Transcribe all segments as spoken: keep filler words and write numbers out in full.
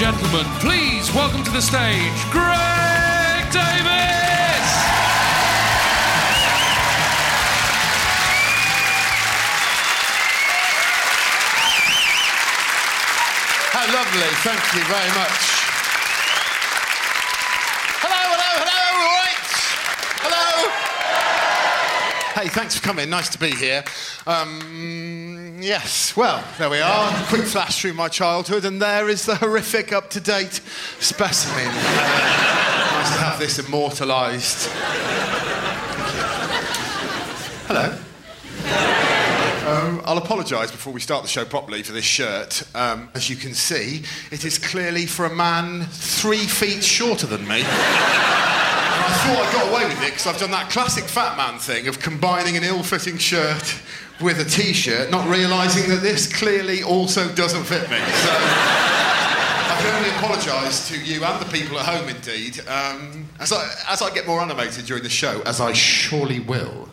gentlemen, please welcome to the stage, Greg Davis! How lovely, thank you very much. Hello, hello, hello, all right? Hello? Hey, thanks for coming, nice to be here. Um, yes, well, there we are. Quick flash through my childhood, and there is the horrific, up-to-date specimen. Uh, nice to have this immortalised. Hello. Um, I'll apologise before we start the show properly for this shirt. Um, as you can see, it is clearly for a man three feet shorter than me. And I thought I got away with it because I've done that classic fat man thing of combining an ill-fitting shirt with a T-shirt, not realising that this clearly also doesn't fit me. So I can only apologise to you and the people at home, indeed, um, as, I, as I get more animated during the show, as I surely will.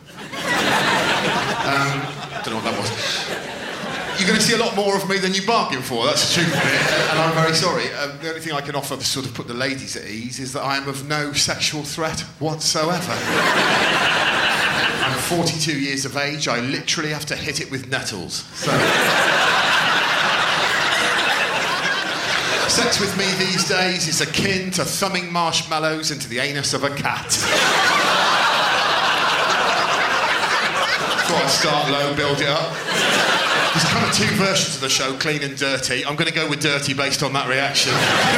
Um, I don't know what that was. You're going to see a lot more of me than you bargained for, that's the truth of it, and I'm very sorry. Um, the only thing I can offer to sort of put the ladies at ease is that I am of no sexual threat whatsoever. I'm forty-two years of age, I literally have to hit it with nettles. So... Sex with me these days is akin to thumbing marshmallows into the anus of a cat. Thought I'd start low, build it up. There's kind of two versions of the show, clean and dirty. I'm going to go with dirty based on that reaction.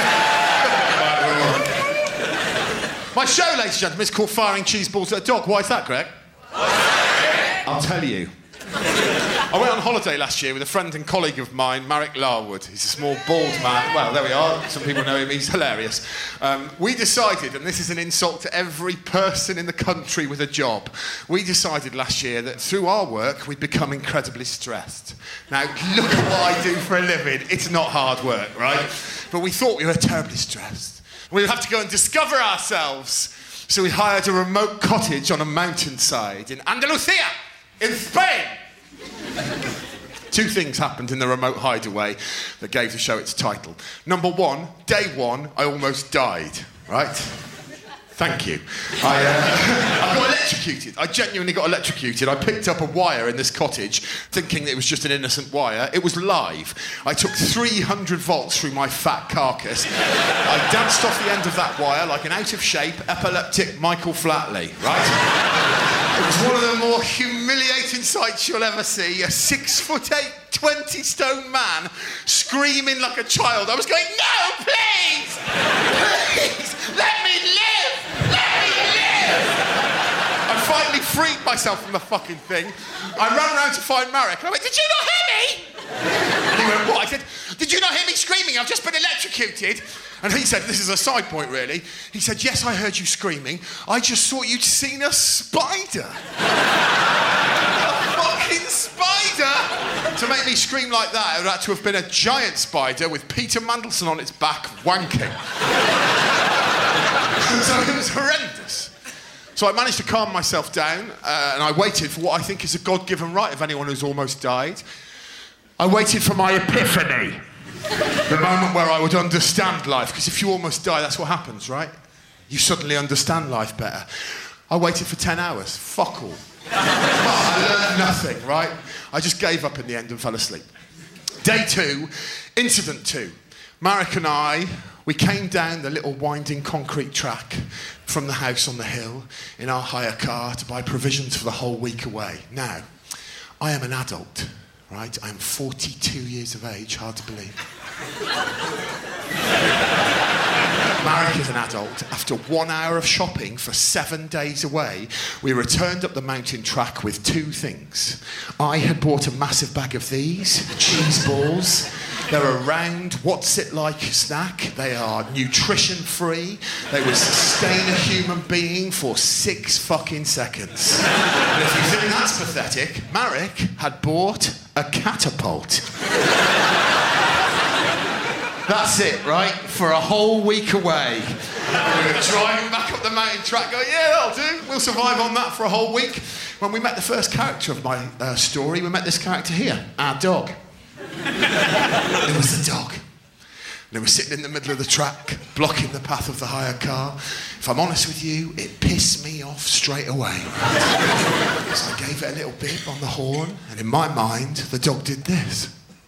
My show, ladies and gentlemen, is called Firing Cheese Balls at a Dog. Why is that, Greg? I'll tell you. I went on holiday last year with a friend and colleague of mine, Marek Larwood. He's a small, bald man. Well, there we are. Some people know him. He's hilarious. Um, we decided, and this is an insult to every person in the country with a job, we decided last year that through our work, we'd become incredibly stressed. Now, look at what I do for a living. It's not hard work, right? But we thought we were terribly stressed. We would have to go and discover ourselves. So we hired a remote cottage on a mountainside in Andalusia, in Spain. Two things happened in the remote hideaway that gave the show its title. Number one, day one, I almost died, right? Thank you. I, uh, I got electrocuted. I genuinely got electrocuted. I picked up a wire in this cottage, thinking that it was just an innocent wire. It was live. I took three hundred volts through my fat carcass. I danced off the end of that wire like an out-of-shape, epileptic Michael Flatley, right? It was one of the more humiliating sights you'll ever see. A six-foot-eight, twenty-stone man screaming like a child. I was going, no, please! Please! Let me live! Let me live! I finally freed myself from the fucking thing. I ran around to find Marek, and I went, did you not hear me? And he went, what? I said, did you not hear me screaming? I've just been electrocuted. And he said, this is a side point, really. He said, yes, I heard you screaming. I just thought you'd seen a spider. A fucking spider! To make me scream like that, it would have to have been a giant spider with Peter Mandelson on its back wanking. So it was horrendous. So I managed to calm myself down, uh, and I waited for what I think is a God-given right of anyone who's almost died. I waited for my epiphany. The moment where I would understand life, because if you almost die, that's what happens, right? You suddenly understand life better. I waited for ten hours. Fuck all. I learned nothing, right? I just gave up in the end and fell asleep. Day two, incident two. Marek and I, we came down the little winding concrete track from the house on the hill in our hire car to buy provisions for the whole week away. Now, I am an adult. Right, I'm forty-two years of age, hard to believe. Marek is an adult. After one hour of shopping for seven days away, we returned up the mountain track with two things. I had bought a massive bag of these, cheese balls. They're a round, what's-it-like snack. They are nutrition-free. They would sustain a human being for six fucking seconds. And if you think that's pathetic, Marek had bought a catapult. That's it, right? For a whole week away. We were driving back up the mountain track going, yeah, that'll do. We'll survive on that for a whole week. When we met the first character of my uh, story, we met this character here, our dog. It was the dog. they were sitting in the middle of the track, blocking the path of the hired car. If I'm honest with you, it pissed me off straight away. So I gave it a little bit on the horn, and in my mind, the dog did this.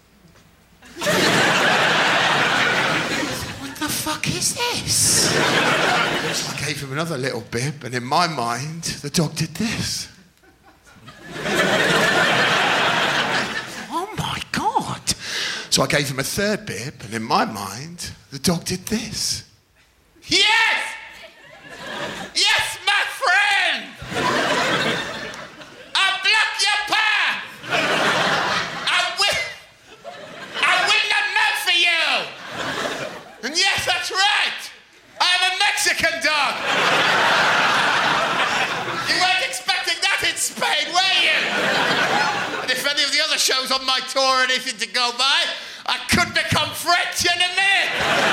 What the fuck is this? So I gave him another little bib, and in my mind, the dog did this. Oh my God. So I gave him a third bib, and in my mind, the dog did this. Yes! Yes, my friend! I'll block your path! I will... I will not move for you! And yes, that's right! I'm a Mexican dog! You weren't expecting that in Spain, were you? And if any of the other shows on my tour are anything to go by, I could become French in a minute!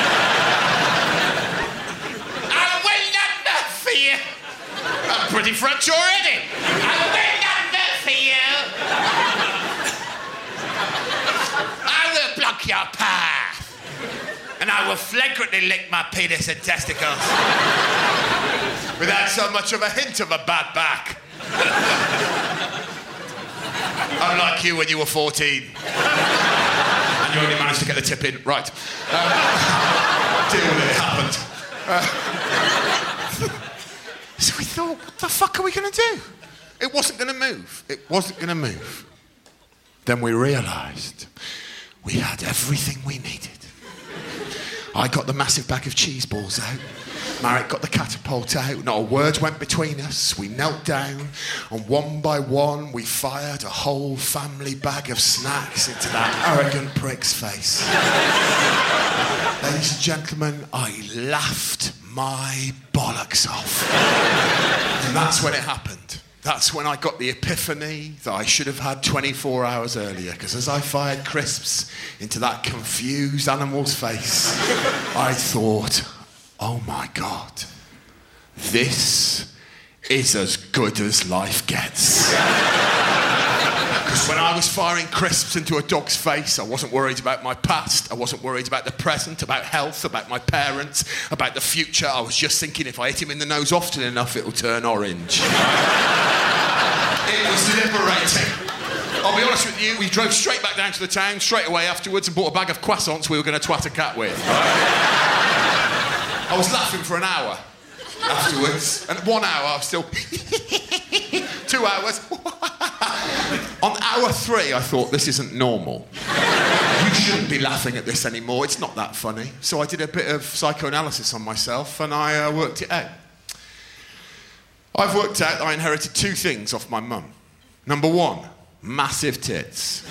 I will not move for you! I'm pretty French already! I will not move for you! I will block your path! And I will flagrantly lick my penis and testicles without so much of a hint of a bad back. Unlike you when you were fourteen. And you only managed to get the tip in. Right. Um, deal with it, it happened. Uh, so we thought, what the fuck are we going to do? It wasn't going to move. It wasn't going to move. Then we realised we had everything we needed. I got the massive bag of cheese balls out. Marek got the catapult out. Not a word went between us. We knelt down, and one by one, we fired a whole family bag of snacks into that arrogant prick's face. Ladies and gentlemen, I laughed my bollocks off. And that's when it happened. That's when I got the epiphany that I should have had twenty-four hours earlier, because as I fired crisps into that confused animal's face, I thought, oh my God, this is as good as life gets. Because when I was firing crisps into a dog's face, I wasn't worried about my past, I wasn't worried about the present, about health, about my parents, about the future. I was just thinking if I hit him in the nose often enough, it'll turn orange. It was liberating. I'll be honest with you, we drove straight back down to the town, straight away afterwards, and bought a bag of croissants we were going to twat a cat with. I was laughing for an hour afterwards, and one hour I was still... Two hours... On hour three, I thought, this isn't normal. You shouldn't be laughing at this anymore, it's not that funny. So I did a bit of psychoanalysis on myself, and I uh, worked it out. I've worked out that I inherited two things off my mum. Number one, massive tits.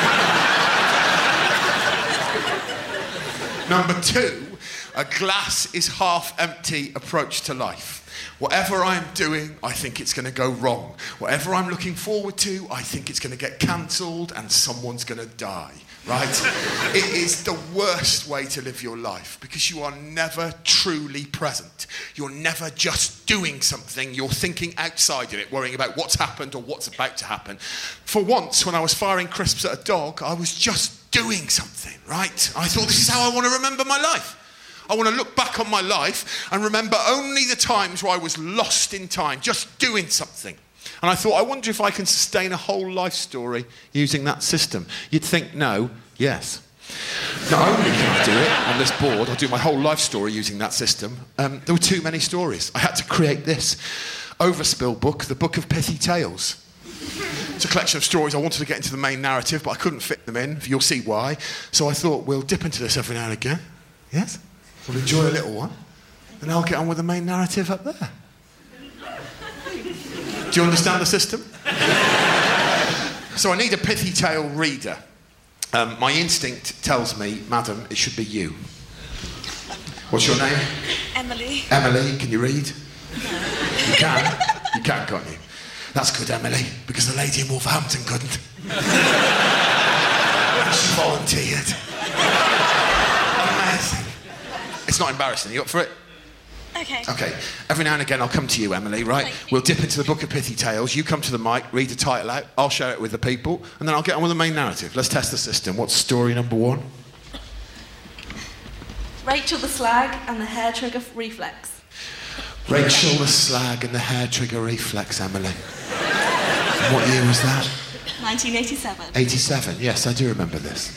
Number two, a glass is half empty approach to life. Whatever I'm doing, I think it's going to go wrong. Whatever I'm looking forward to, I think it's going to get cancelled and someone's going to die, right? It is the worst way to live your life because you are never truly present. You're never just doing something. You're thinking outside of it, worrying about what's happened or what's about to happen. For once, when I was firing crisps at a dog, I was just doing something, right? I thought, this is how I want to remember my life. I want to look back on my life and remember only the times where I was lost in time, just doing something. And I thought, I wonder if I can sustain a whole life story using that system. You'd think, no, yes. Not only can I do it on this board, I'll do my whole life story using that system. Um, there were too many stories. I had to create this overspill book, the Book of Pithy Tales. It's a collection of stories I wanted to get into the main narrative, but I couldn't fit them in. You'll see why. So I thought, we'll dip into this every now and again. Yes? We'll enjoy a little one, and I'll get on with the main narrative up there. Do you understand the system? So I need a pithy tale reader. Um, my instinct tells me, madam, it should be you. What's your name? Emily. Emily, can you read? No. You can? You can, can't you? That's good, Emily, because the lady in Wolverhampton couldn't. She volunteered. Amazing. It's not embarrassing. You up for it? Okay. Okay. Every now and again, I'll come to you, Emily, right? Thank you. We'll dip into the Book of Pithy Tales. You come to the mic, read the title out. I'll share it with the people, and then I'll get on with the main narrative. Let's test the system. What's story number one? Rachel the Slag and the Hair Trigger Reflex. Rachel the Slag and the Hair Trigger Reflex, Emily. And what year was that? nineteen eighty-seven. eighty-seven, yes, I do remember this.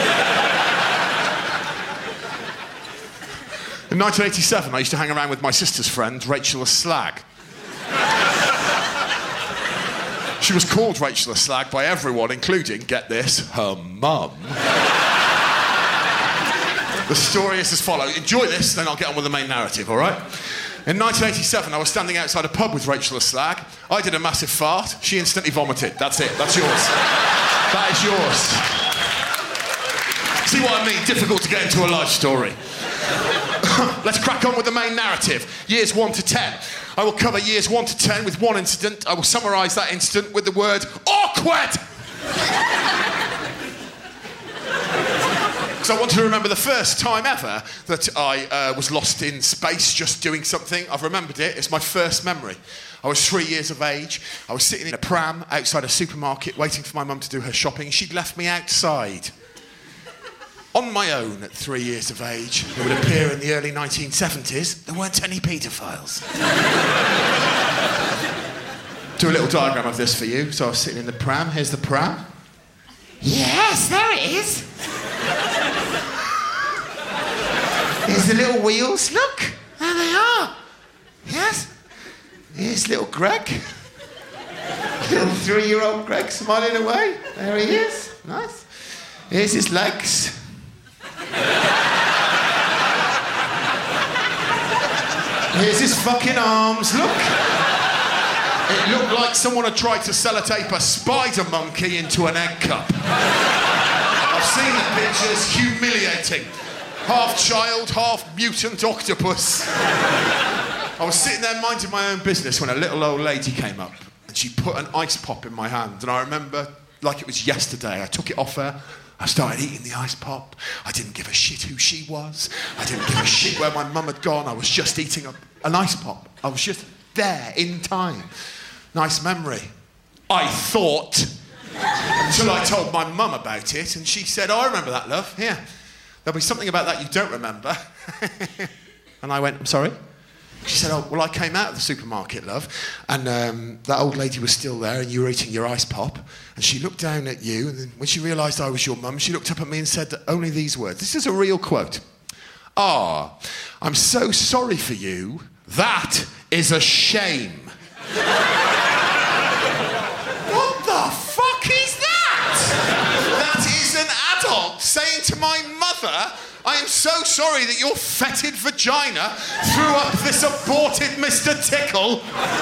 In nineteen eighty-seven, I used to hang around with my sister's friend, Rachel the Slag. She was called Rachel the Slag by everyone, including, get this, her mum. The story is as follows. Enjoy this, then I'll get on with the main narrative, all right? In nineteen eighty-seven, I was standing outside a pub with Rachel the Slag. I did a massive fart. She instantly vomited. That's it. That's yours. That is yours. See what I mean? Difficult to get into a life story. Let's crack on with the main narrative. Years one to ten. I will cover years one to ten with one incident. I will summarise that incident with the word awkward. Because I want to remember the first time ever that I uh, was lost in space just doing something. I've remembered it. It's my first memory. I was three years of age. I was sitting in a pram outside a supermarket waiting for my mum to do her shopping. She'd left me outside. On my own at three years of age. It would appear in the early nineteen seventies. There weren't any paedophiles. Do a little diagram of this for you. So I was sitting in the pram. Here's the pram. Yes, there it is. Here's the little wheels. Look, there they are. Yes. Here's little Greg. Little three-year-old Greg smiling away. There he is. Nice. Here's his legs. Here's his fucking arms. Look. It looked like someone had tried to sellotape a spider monkey into an egg cup. I've seen the pictures. Humiliating. Half child, half mutant octopus. I was sitting there minding my own business when a little old lady came up and she put an ice pop in my hand. And I remember like it was yesterday. I took it off her. I started eating the ice pop. I didn't give a shit who she was. I didn't give a shit where my mum had gone. I was just eating a, an ice pop. I was just there in time. Nice memory. I thought. Until I told my mum about it and she said, oh, I remember that, love. Here. There'll be something about that you don't remember. And I went, I'm sorry? She said, oh, well, I came out of the supermarket, love, and um, that old lady was still there and you were eating your ice pop, and she looked down at you, and then when she realised I was your mum, she looked up at me and said only these words. This is a real quote. Ah, I'm so sorry for you. That is a shame. What the fuck is that? That is an adult saying to my mother, I am so sorry that your fetid vagina threw up this aborted Mister Tickle.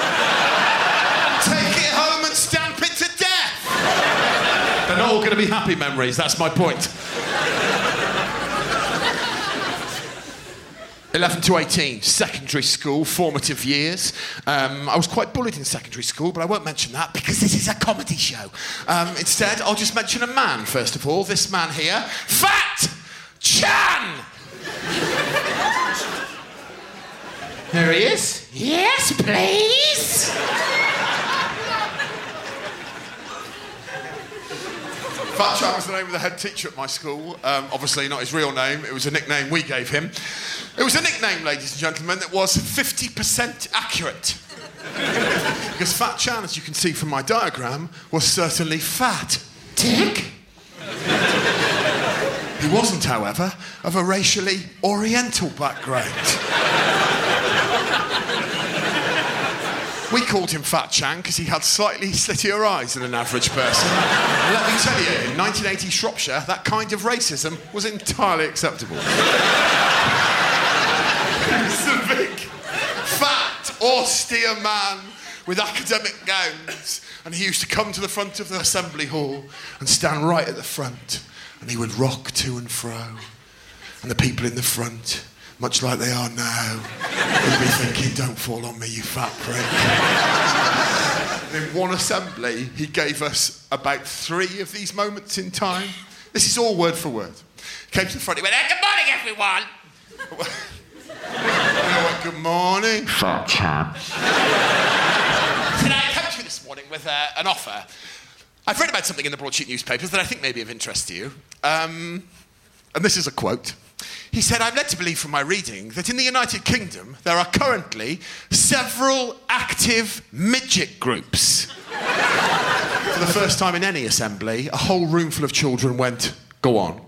Take it home and stamp it to death. They're not all going to be happy memories, that's my point. eleven to eighteen, secondary school, formative years. Um, I was quite bullied in secondary school, but I won't mention that because this is a comedy show. Um, instead, I'll just mention a man, first of all. This man here, Fat Chan! Here he is. Yes, please. Fat Chan was the name of the head teacher at my school. Um, obviously not his real name. It was a nickname we gave him. It was a nickname, ladies and gentlemen, that was fifty percent accurate. Because Fat Chan, as you can see from my diagram, was certainly fat. Dick? He wasn't, however, of a racially oriental background. We called him Fat Chan because he had slightly slittier eyes than an average person. And let me tell you, in nineteen eighty Shropshire, that kind of racism was entirely acceptable. He was a big, fat, austere man with academic gowns, and he used to come to the front of the assembly hall and stand right at the front. And he would rock to and fro. And the people in the front, much like they are now, would be thinking, don't fall on me, you fat prick. And in one assembly, he gave us about three of these moments in time. This is all word for word. He came to the front, he went, hey, good morning, everyone. And I went, good morning. Fat Chan. Said, I came to you this morning with uh, an offer. I've read about something in the broadsheet newspapers that I think may be of interest to you. Um, and this is a quote. He said, I'm led to believe from my reading that in the United Kingdom there are currently several active midget groups. For the first time in any assembly, a whole room full of children went, go on.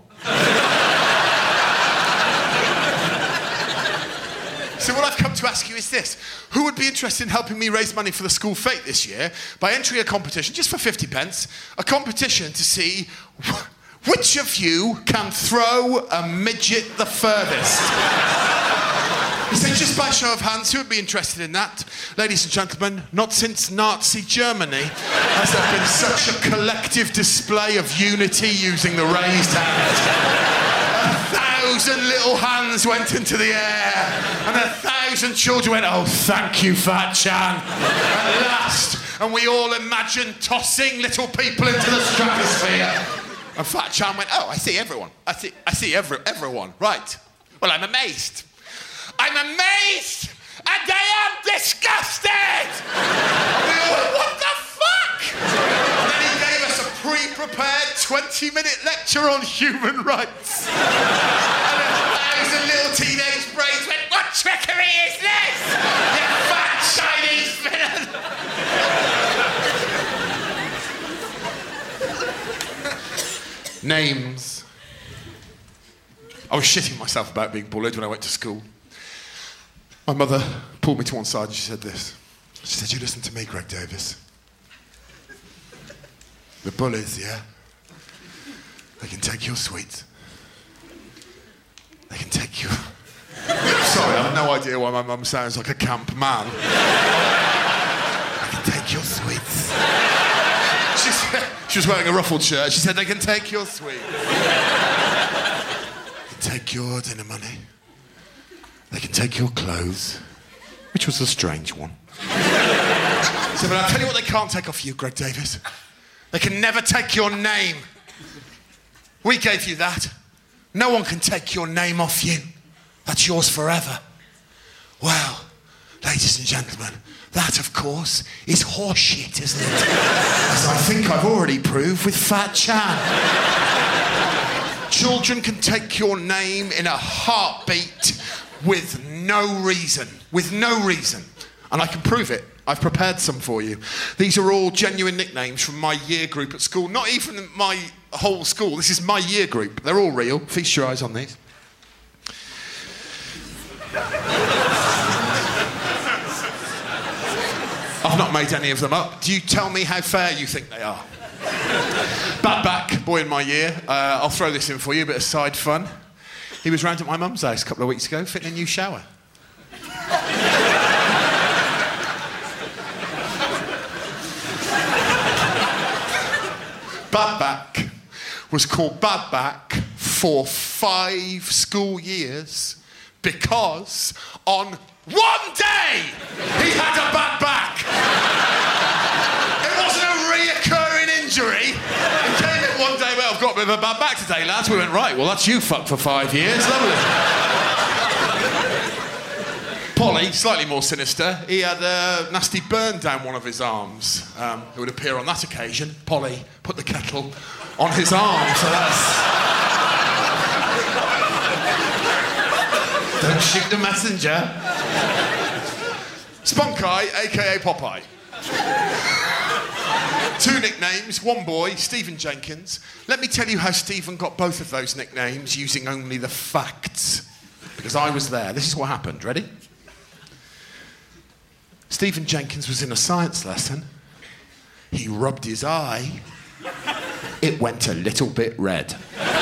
So what I've come to ask you is this. Who would be interested in helping me raise money for the school fete this year by entering a competition, just for fifty pence, a competition to see which of you can throw a midget the furthest? He said, just by show of hands, who would be interested in that? Ladies and gentlemen, not since Nazi Germany has there been such a collective display of unity using the raised hand. A thousand little hands went into the air, and a thousand children went, oh, thank you, Fat Chan, at last. And we all imagined tossing little people into the stratosphere. And Fat Chan went, oh, I see everyone. I see, I see every, everyone. Right. Well, I'm amazed. I'm amazed, and I am disgusted! And we all went, what the fuck? And then he gave us a pre-prepared twenty-minute lecture on human rights. And a thousand little teenage brains went, what trickery is this? You fat Chinese villain! Names. I was shitting myself about being bullied when I went to school. My mother pulled me to one side and she said this. She said, you listen to me, Greg Davis. The bullies, yeah? They can take your sweets. They can take you... Sorry, I have no idea why my mum sounds like a camp man. They can take your sweets. She said, she was wearing a ruffled shirt. She said, they can take your sweets. They can take your dinner money. They can take your clothes, which was a strange one. So, but I'll tell you what they can't take off you, Greg Davis. They can never take your name. We gave you that. No one can take your name off you. That's yours forever. Well, ladies and gentlemen, that, of course, is horseshit, isn't it? As I think I've already proved with Fat Chan. Children can take your name in a heartbeat with no reason. With no reason. And I can prove it. I've prepared some for you. These are all genuine nicknames from my year group at school. Not even my whole school. This is my year group. They're all real. Feast your eyes on these. I've not made any of them up. Do you tell me how fair you think they are? Bad Back, boy in my year. Uh, I'll throw this in for you, a bit of side fun. He was round at my mum's house a couple of weeks ago, fitting a new shower. Bad Back was called Bad Back for five school years because on one day he had a bad back. It wasn't a reoccurring injury. He came in one day, well, I've got a bit of a bad back today, lads. We went, right, well, that's you fucked for five years. Lovely. Polly, slightly more sinister, he had a nasty burn down one of his arms. Um, it would appear on that occasion, Polly put the kettle on his arm, so that's... Don't shoot the messenger. Spunk Eye, a k a. Popeye. Two nicknames, one boy, Stephen Jenkins. Let me tell you how Stephen got both of those nicknames using only the facts. Because I was there. This is what happened. Ready? Stephen Jenkins was in a science lesson. He rubbed his eye. It went a little bit red.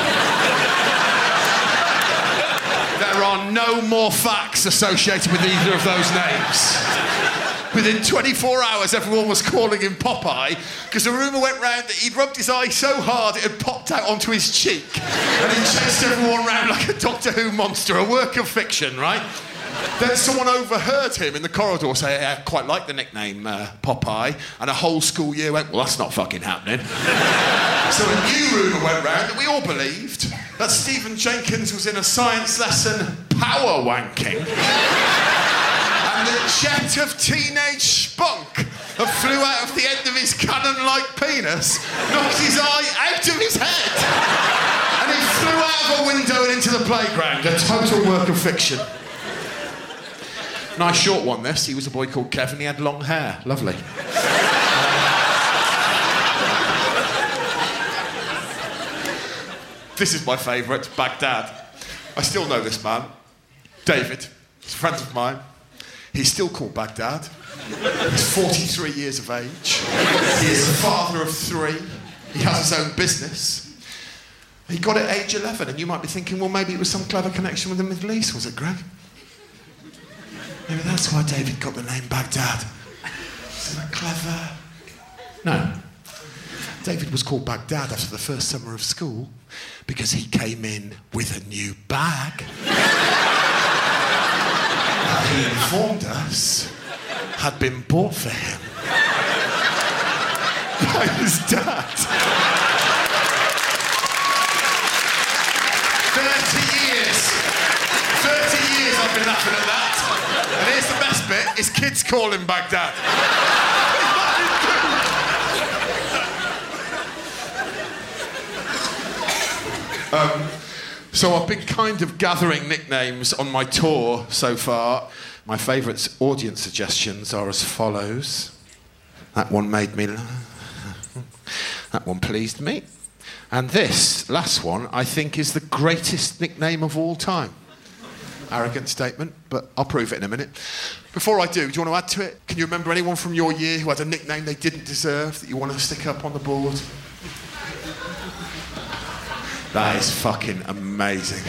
There are no more facts associated with either of those names. Within twenty-four hours, everyone was calling him Popeye because the rumour went round that he'd rubbed his eye so hard it had popped out onto his cheek and he chased everyone round like a Doctor Who monster, a work of fiction, right? Then someone overheard him in the corridor say, hey, I quite like the nickname uh, Popeye, and a whole school year went, well, that's not fucking happening. So a new rumour went round that we all believed that Stephen Jenkins was in a science lesson power wanking. And a jet of teenage spunk that flew out of the end of his cannon-like penis knocked his eye out of his head. And he flew out of a window and into the playground. A total work of fiction. Nice short one, this. He was a boy called Kevin. He had long hair. Lovely. This is my favourite, Baghdad. I still know this man. David. He's a friend of mine. He's still called Baghdad. He's forty-three years of age. He is the father of three. He has his own business. He got it at age eleven, and you might be thinking, well, maybe it was some clever connection with the Middle East, was it, Greg? Maybe that's why David got the name Baghdad. Isn't that clever? No. David was called Baghdad after the first summer of school because he came in with a new bag. He informed us had been bought for him by his dad. Thirty years. Thirty years I've been laughing at that. And here's the best bit: his kids call him Baghdad. um, so I've been kind of gathering nicknames on my tour so far. My favourite audience suggestions are as follows. That one made me laugh. That one pleased me. And this last one, I think, is the greatest nickname of all time. Arrogant statement, but I'll prove it in a minute. Before I do, do you want to add to it? Can you remember anyone from your year who had a nickname they didn't deserve that you want to stick up on the board? That is fucking amazing.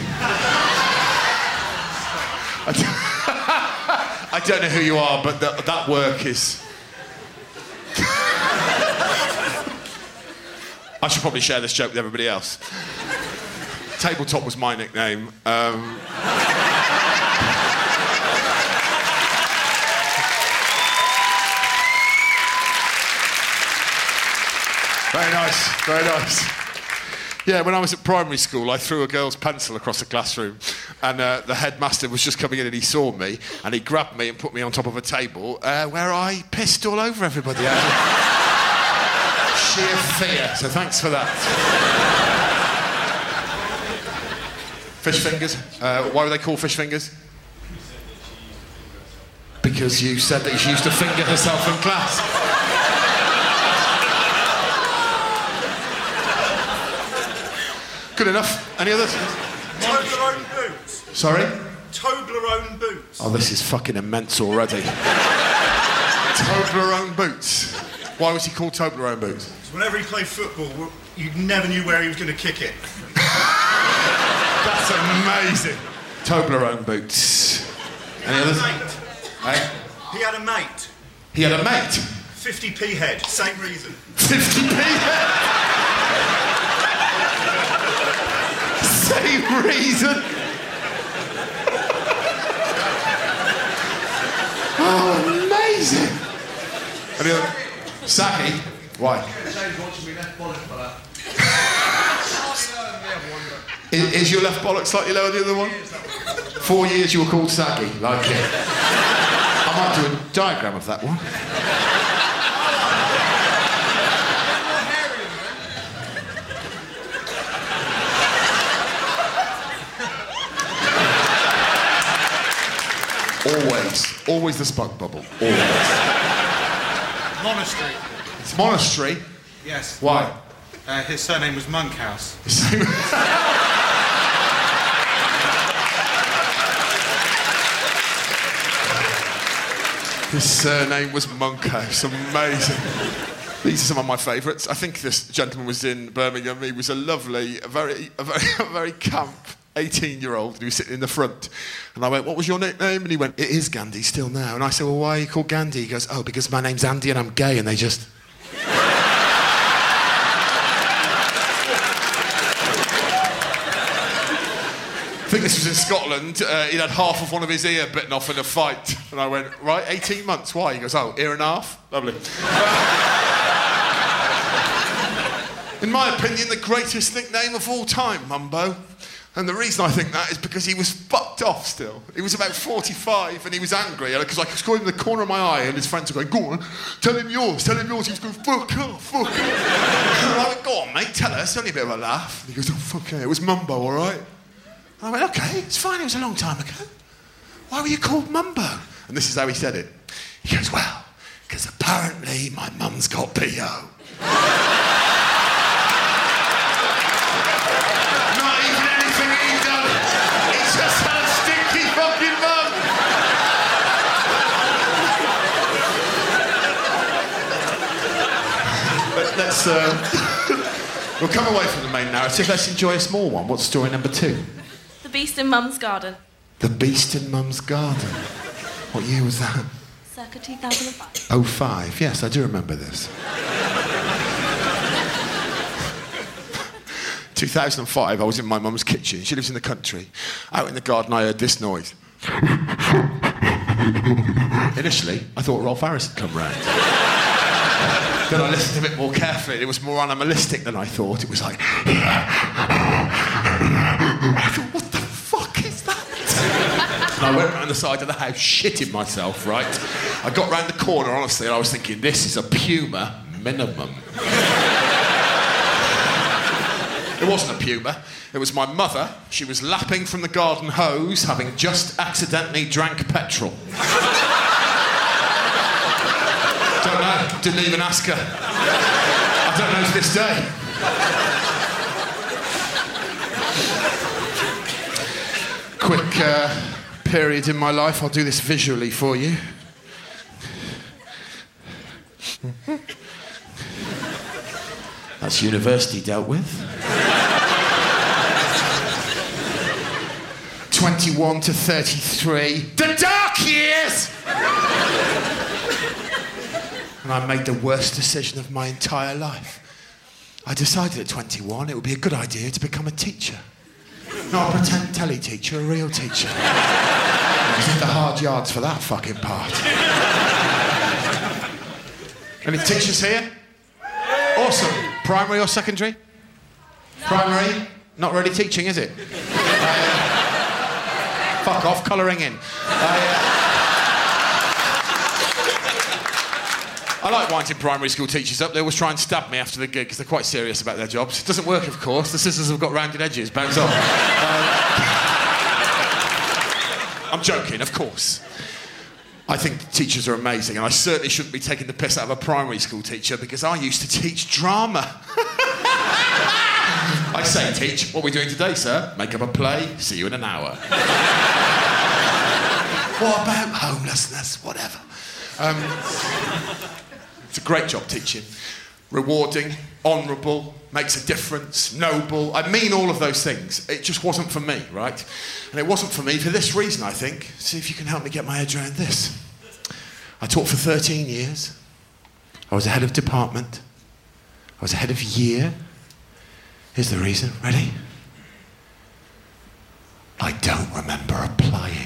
I don't, I don't know who you are, but that, that work is... I should probably share this joke with everybody else. Tabletop was my nickname. Um... Very nice, very nice. Yeah, when I was at primary school, I threw a girl's pencil across the classroom, and uh, the headmaster was just coming in and he saw me, and he grabbed me and put me on top of a table uh, where I pissed all over everybody. Uh, sheer fear, so thanks for that. Fish fingers. Uh, why were they called fish fingers? Because you said that she used to finger herself in class. Good enough. Any others? Toblerone boots. Sorry? Toblerone boots. Oh, this is fucking immense already. Toblerone boots. Why was he called Toblerone boots? Whenever he played football, you never knew where he was going to kick it. That's amazing. Toblerone boots. Any He others? had a mate. Hey? He had a mate. He had a mate. fifty p head. Same reason. fifty p head. Same reason. Oh, amazing. Any other? Saki? Why? is, is your left bollock slightly lower than the other one? Four years you were called Saki. Like it. I might do a diagram of that one. Always. Always the spunk bubble. Always. Monastery. It's monastery. Yes. Why? Uh, his surname was Monkhouse. His surname was Monkhouse. Amazing. These are some of my favourites. I think this gentleman was in Birmingham. He was a lovely, a very, a very, a very camp eighteen-year-old, and he was sitting in the front. And I went, what was your nickname? And he went, it is Gandhi, still now. And I said, well, why are you called Gandhi? He goes, oh, because my name's Andy and I'm gay. And they just... I think this was in Scotland. Uh, he'd had half of one of his ear bitten off in a fight. And I went, right, eighteen months, why? He goes, oh, ear and a half? Lovely. In my opinion, the greatest nickname of all time, Mumbo. And the reason I think that is because he was fucked off still. He was about forty-five and he was angry because I was going in the corner of my eye and his friends were going, go on, tell him yours, tell him yours. He was going, fuck off, fuck off. And I went, go on, mate, tell us. Only a bit of a laugh. And he goes, oh, fuck yeah, it was Mumbo, all right? And I went, okay, it's fine, it was a long time ago. Why were you called Mumbo? And this is how he said it. He goes, well, because apparently my mum's got P O. Let's, uh, we'll come away from the main narrative. Let's enjoy a small one. What's story number two? The Beast in Mum's Garden. The Beast in Mum's Garden. What year was that? Circa two thousand five. Oh, five. Yes, I do remember this. two thousand five, I was in my mum's kitchen. She lives in the country. Out in the garden, I heard this noise. Initially, I thought Rolf Harris had come round. Then I listened a bit more carefully. It was more animalistic than I thought. It was like... I thought, what the fuck is that? And I went round the side of the house, shitting myself, right? I got round the corner, honestly, and I was thinking, this is a puma minimum. It wasn't a puma. It was my mother. She was lapping from the garden hose, having just accidentally drank petrol. Don't know. Didn't even ask her. I don't know to this day. Quick uh, period in my life. I'll do this visually for you. That's university dealt with. twenty-one to thirty-three. The dark years! And I made the worst decision of my entire life. I decided at twenty-one it would be a good idea to become a teacher. Not a pretend telly teacher, a real teacher. I was in the hard yards for that fucking part. Any teachers here? Awesome. Primary or secondary? Primary? Not really teaching, is it? Uh, fuck off, colouring in. Uh, I like winding primary school teachers up. They always try and stab me after the gig because they're quite serious about their jobs. It doesn't work, of course. The scissors have got rounded edges. Bounce off. Uh, I'm joking, of course. I think teachers are amazing, and I certainly shouldn't be taking the piss out of a primary school teacher because I used to teach drama. I say, teach, what are we doing today, sir? Make up a play, see you in an hour. What about homelessness? Whatever. Um, it's a great job teaching. Rewarding, honourable, makes a difference, noble. I mean all of those things. It just wasn't for me, right? And it wasn't for me for this reason, I think. See if you can help me get my head around this. I taught for thirteen years. I was a head of department. I was a head of year. Here's the reason. Ready? I don't remember applying.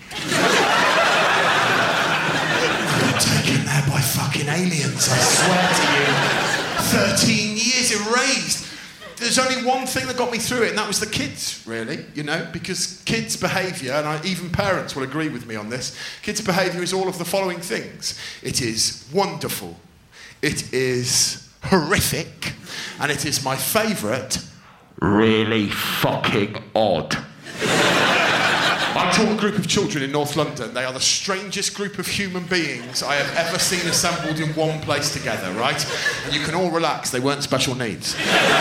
Taken there by fucking aliens, I swear to you. thirteen years erased. There's only one thing that got me through it, and that was the kids, really, you know, because kids' behaviour, and I, even parents will agree with me on this, kids' behaviour is all of the following things. It is wonderful, it is horrific, and it is my favourite, really fucking odd. I taught a group of children in North London. They are the strangest group of human beings I have ever seen assembled in one place together, right? And you can all relax, they weren't special needs.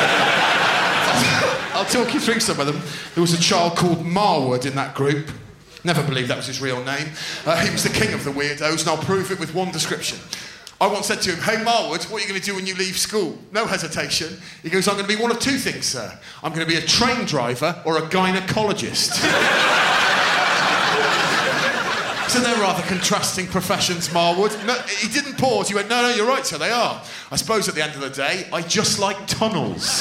I'll talk you through some of them. There was a child called Marwood in that group. Never believed that was his real name. Uh, he was the king of the weirdos, and I'll prove it with one description. I once said to him, hey Marwood, what are you going to do when you leave school? No hesitation. He goes, I'm going to be one of two things, sir. I'm going to be a train driver or a gynaecologist. So they're rather contrasting professions, Marwood. No, he didn't pause. He went, no, no, you're right, sir, they are. I suppose at the end of the day, I just like tunnels.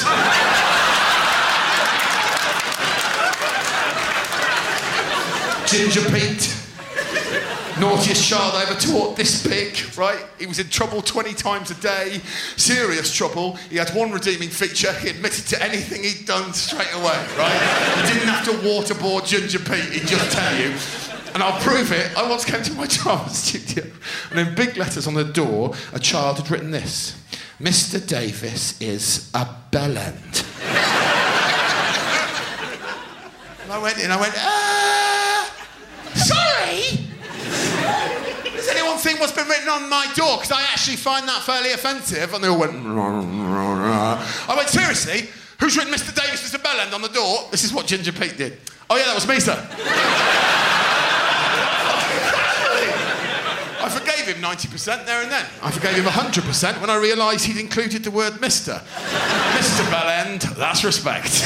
Ginger Pete. Naughtiest child I ever taught, this big, right? He was in trouble twenty times a day, serious trouble. He had one redeeming feature, he admitted to anything he'd done straight away, right? He didn't have to waterboard Ginger Pete, he'd just tell you. And I'll prove it. I once came to my drama studio, and in big letters on the door, a child had written this: Mister Davis is a bellend. And I went in, I went, ah, sorry? Does anyone think what's been written on my door? Because I actually find that fairly offensive. And they all went, I went, seriously? Who's written Mister Davis is a bellend on the door? This is what Ginger Pete did. Oh yeah, that was me, sir. I forgave him ninety percent there and then. I forgave him one hundred percent when I realised he'd included the word Mister Mister Bellend, that's respect.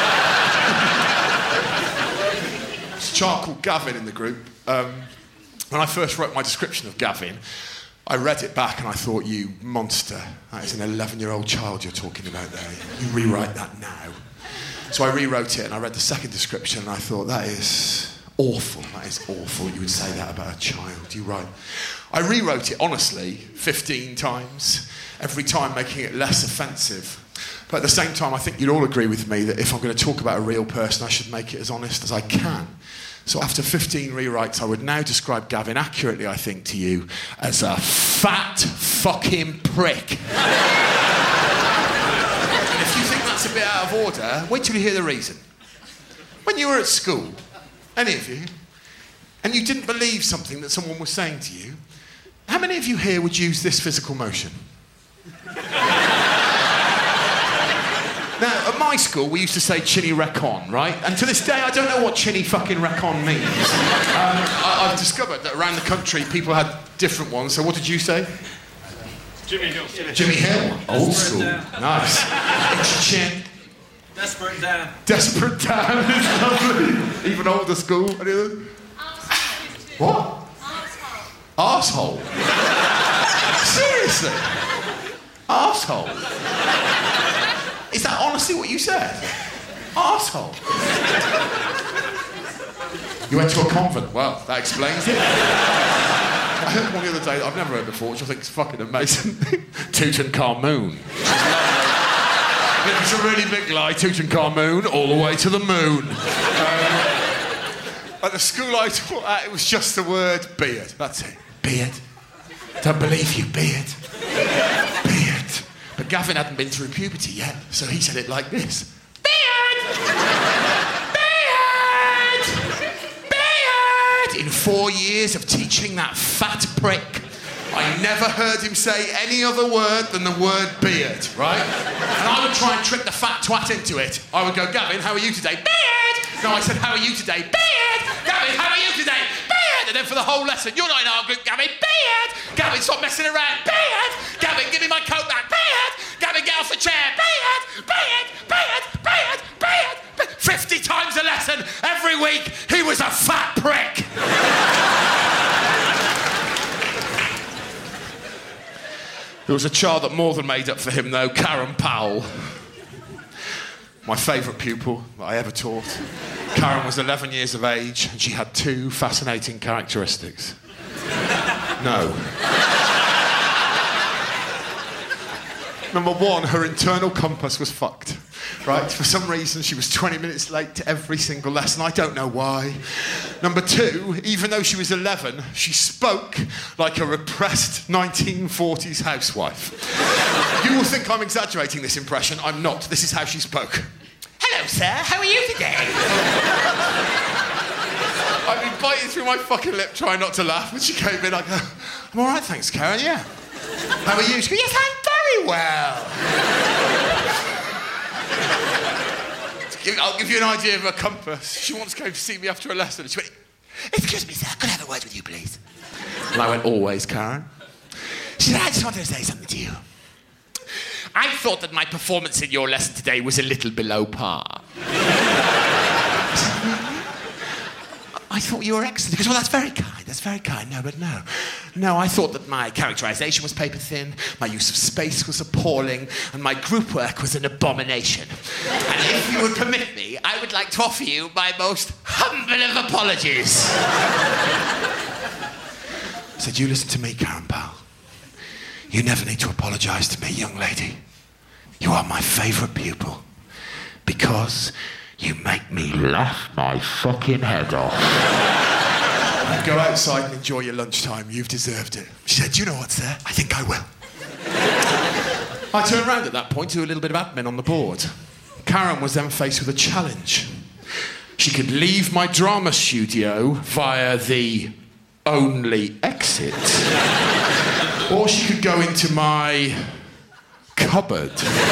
There's a child called Gavin in the group. Um, when I first wrote my description of Gavin, I read it back and I thought, you monster, that is an eleven-year-old child you're talking about there. You rewrite that now. So I rewrote it and I read the second description and I thought, that is awful, that is awful. You would say that about a child, you're right. I rewrote it, honestly, fifteen times, every time making it less offensive. But at the same time, I think you'd all agree with me that if I'm going to talk about a real person, I should make it as honest as I can. So after fifteen rewrites, I would now describe Gavin accurately, I think, to you as a fat fucking prick. And if you think that's a bit out of order, wait till you hear the reason. When you were at school, any of you, and you didn't believe something that someone was saying to you, how many of you here would use this physical motion? Now, at my school, we used to say chinny recon, right? And to this day, I don't know what chinny fucking recon means. Um, I, I've discovered that around the country, people had different ones. So what did you say? Jimmy Hill. Jimmy Hill. Old school. Nice. It's chin. Desperate Dan. Desperate Dan is lovely. Even older school. Any other? What? Arsehole. Seriously? Arsehole. Is that honestly what you said? Arsehole. You went to a convent. Well, that explains it. I heard one the other day that I've never heard before, which I think is fucking amazing. Tutankhamun. It's a really big lie. Tutankhamun all the way to the moon. Um, at the school I taught at, it was just the word beard. That's it. Beard. Don't believe you, beard. Beard. But Gavin hadn't been through puberty yet, so he said it like this. Beard! Beard! Beard! In four years of teaching that fat prick, I never heard him say any other word than the word beard, right? And I would try and trick the fat twat into it. I would go, Gavin, how are you today? Beard! No, I said, how are you today? Beard! Gavin, how are you today? Beard! And then for the whole lesson, you're not in our group, Gavin. Beard! Gavin, stop messing around. Beard! Gavin, give me my coat back. Beard! Gavin, get off the chair. Beard! Beard! Beard! Beard! Beard! Beard! Fifty times a lesson, every week, he was a fat prick. There was a child that more than made up for him, though, Karen Powell. My favourite pupil that I ever taught. Karen was eleven years of age, and she had two fascinating characteristics. No. Number one, her internal compass was fucked, right? For some reason, she was twenty minutes late to every single lesson. I don't know why. Number two, even though she was eleven, she spoke like a repressed nineteen forties housewife. You will think I'm exaggerating this impression. I'm not. This is how she spoke. Hello, sir. How are you today? I've been biting through my fucking lip trying not to laugh, and she came in like, I'm all right, thanks, Karen, yeah. How are you? She goes, yes, I'm very well. I'll give you an idea of her compass. She once came to see me after a lesson. She went, excuse me, sir, could I have a word with you, please? And I went, always, Karen. She said, I just wanted to say something to you. I thought that my performance in your lesson today was a little below par. I thought you were excellent. Because, well, that's very kind, that's very kind. No, but no. No, I thought that my characterisation was paper thin, my use of space was appalling, and my group work was an abomination. And if you would permit me, I would like to offer you my most humble of apologies. I said, you listen to me, Karen, pal. You never need to apologise to me, young lady. You are my favourite pupil. Because you make me laugh my fucking head off. Go outside and enjoy your lunchtime. You've deserved it. She said, do you know what's there? I think I will. I turned around at that point to do a little bit of admin on the board. Karen was then faced with a challenge. She could leave my drama studio via the only exit, or she could go into my cupboard.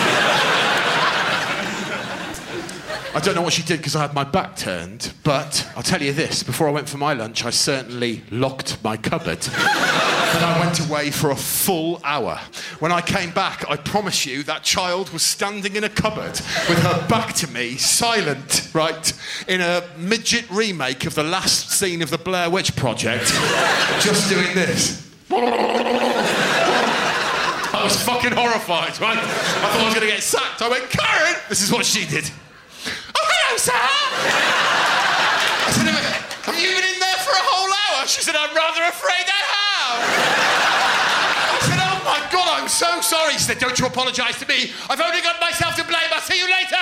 I don't know what she did because I had my back turned, but I'll tell you this, before I went for my lunch, I certainly locked my cupboard. And I went away for a full hour. When I came back, I promise you, that child was standing in a cupboard with her back to me, silent, right, in a midget remake of the last scene of the Blair Witch Project, just doing this. I was fucking horrified, right? I thought I was going to get sacked. I went, Karen! This is what she did. Oh, hello, sir! I said, have you been in there for a whole hour? She said, I'm rather afraid I have. I said, oh my God, I'm so sorry. She said, don't you apologise to me. I've only got myself to blame. I'll see you later.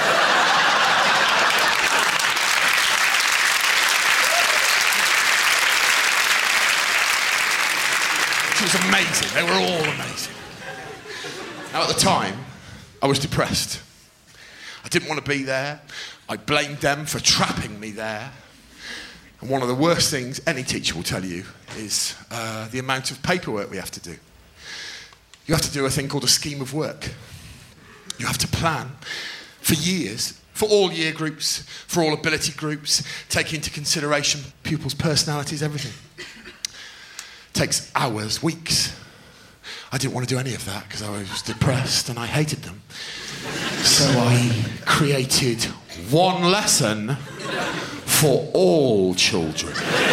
It was amazing. They were all amazing. Now, at the time, I was depressed. I didn't want to be there. I blamed them for trapping me there. And one of the worst things any teacher will tell you is uh, the amount of paperwork we have to do. You have to do a thing called a scheme of work. You have to plan for years, for all year groups, for all ability groups, take into consideration pupils' personalities, everything. It takes hours, weeks. I didn't want to do any of that because I was depressed and I hated them. So I created one lesson for all children.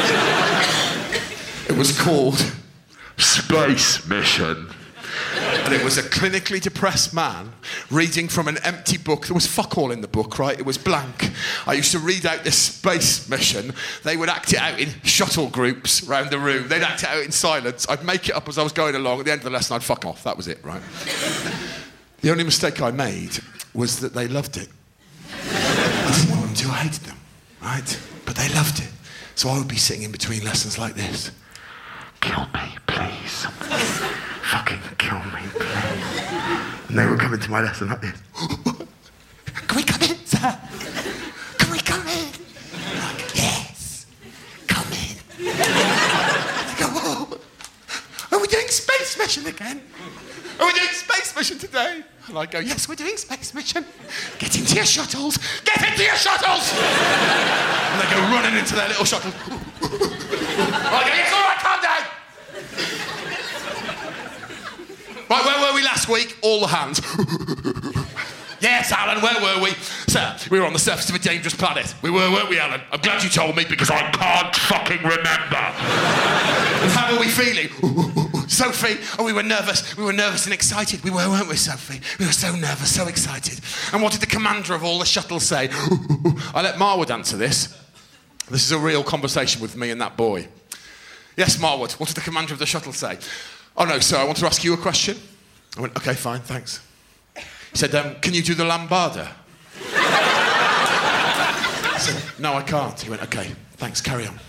It was called Space Mission. And it was a clinically depressed man reading from an empty book. There was fuck all in the book, right? It was blank. I used to read out this space mission. They would act it out in shuttle groups around the room. They'd act it out in silence. I'd make it up as I was going along. At the end of the lesson, I'd fuck off. That was it, right? The only mistake I made was that they loved it. I didn't want them to. I hated them, right? But they loved it. So I would be sitting in between lessons like this. Kill me, please. Fucking kill me, please. And they would come into my lesson like this. Can we come in, sir? Can we come in? I'm like, yes, come in. They go, oh, are we doing Space Mission again? Are we doing Space Mission today? And I go, yes, we're doing Space Mission. Get into your shuttles. Get into your shuttles! And they go running into their little shuttles. I go, yes, all right, calm down. Right, where were we last week? All the hands. Yes, Alan, where were we? Sir, we were on the surface of a dangerous planet. We were, weren't we, Alan? I'm glad you told me because I can't fucking remember. And how were we feeling? Sophie, oh, we were nervous. We were nervous and excited. We were, weren't we, Sophie? We were so nervous, so excited. And what did the commander of all the shuttles say? I let Marwood answer this. This is a real conversation with me and that boy. Yes, Marwood, what did the commander of the shuttle say? Oh, no, sir, I want to ask you a question. I went, OK, fine, thanks. He said, um, can you do the lambada? I said, no, I can't. He went, OK, thanks, carry on.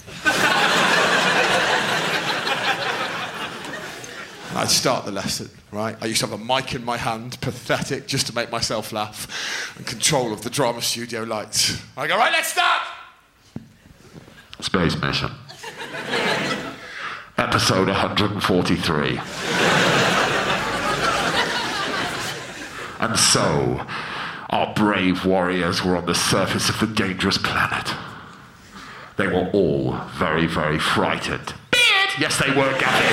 And I'd start the lesson, right? I used to have a mic in my hand, pathetic, just to make myself laugh, and control of the drama studio lights. I go, right, let's start! Space Mission. Episode one hundred forty-three. And so, our brave warriors were on the surface of the dangerous planet. They were all very, very frightened. Beard! Yes, they were, Gavin.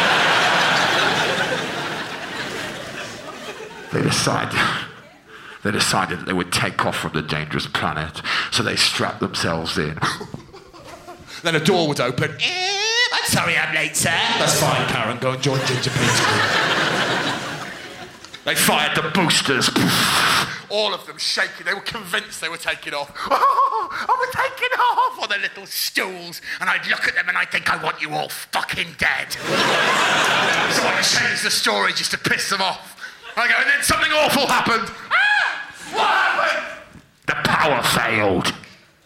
They decided, they decided that they would take off from the dangerous planet, so they strapped themselves in. Then a door would open. I'm sorry I'm late, sir. That's fine, Karen. Go and join Ginger Pete's group. They fired the boosters. all of them shaking. They were convinced they were taking off. Oh, I was taking off on their little stools. And I'd look at them and I'd think, I want you all fucking dead. So I changed the story just to piss them off. I go, and then something awful happened. Ah! What happened? The power failed.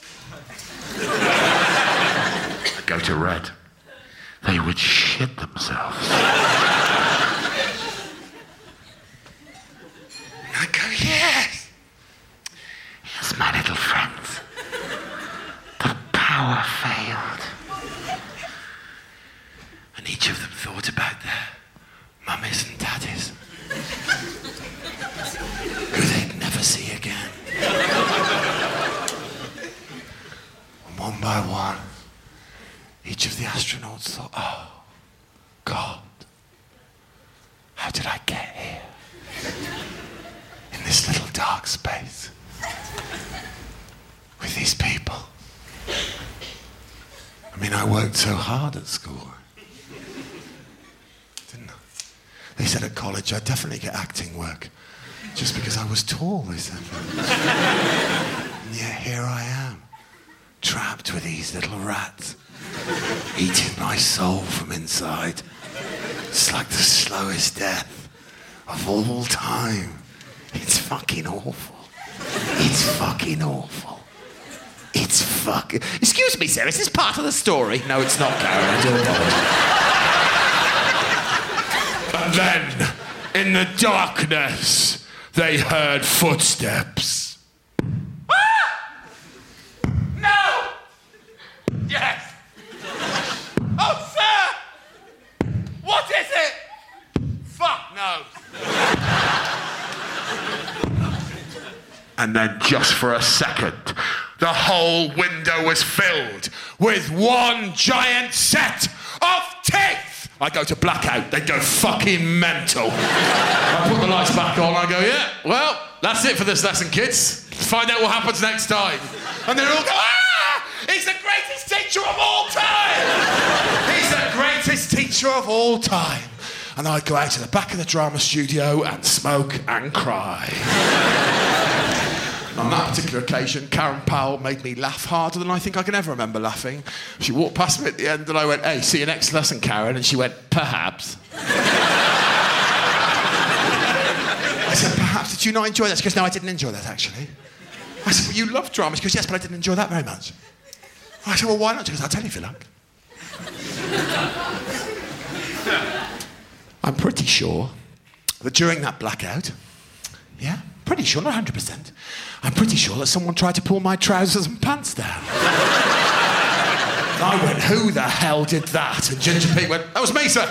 I go to Red. They would shit themselves. I go, yes. Here's my little friends. The power failed. And each of them thought about their mummies and daddies, who they'd never see again. And one by one, each of the astronauts thought, oh, God, how did I get here? In this little dark space. With these people. I mean, I worked so hard at school. Didn't I? They said at college I'd definitely get acting work. Just because I was tall, they said. And yet here I am. Trapped with these little rats. Eating my soul from inside. It's like the slowest death of all time. It's fucking awful. It's fucking awful. It's fucking... Excuse me, sir, is this part of the story? No, it's not, Karen. I do apologize. And then, in the darkness, they heard footsteps. Ah! No! Yes! Oh, sir! What is it? Fuck no. And then just for a second, the whole window was filled with one giant set of teeth. I go to blackout, they go fucking mental. I put the lights back on, I go, yeah, well, that's it for this lesson, kids. Find out what happens next time. And they all go, ah! He's the greatest teacher of all time! He's the greatest teacher of all time. And I'd go out to the back of the drama studio and smoke and cry. On that particular occasion, Karen Powell made me laugh harder than I think I can ever remember laughing. She walked past me at the end and I went, hey, see you next lesson, Karen. And she went, perhaps. I said, perhaps, did you not enjoy that? She goes, no, I didn't enjoy that, actually. I said, well, you love drama. She goes, yes, but I didn't enjoy that very much. I said, well, why not? She goes, I'll tell you if you like. I'm pretty sure that during that blackout, yeah, pretty sure, not one hundred percent, I'm pretty sure that someone tried to pull my trousers and pants down. And I went, who the hell did that? And Ginger Pete went, that was me, sir.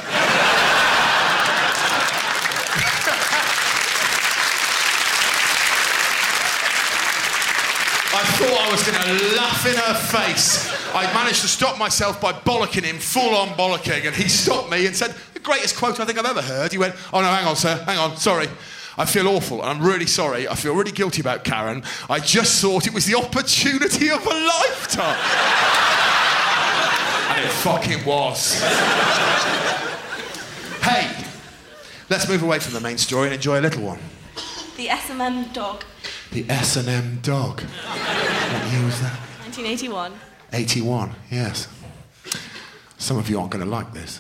I thought I was going to laugh in her face. I managed to stop myself by bollocking him, full-on bollocking, and he stopped me and said, the greatest quote I think I've ever heard. He went, oh no, hang on, sir, hang on, sorry. I feel awful, and I'm really sorry. I feel really guilty about Karen. I just thought it was the opportunity of a lifetime. And it fucking was. Hey, let's move away from the main story and enjoy a little one. The S and M dog. The S and M dog. What year was that? nineteen eighty-one. eighty-one, yes. Some of you aren't going to like this.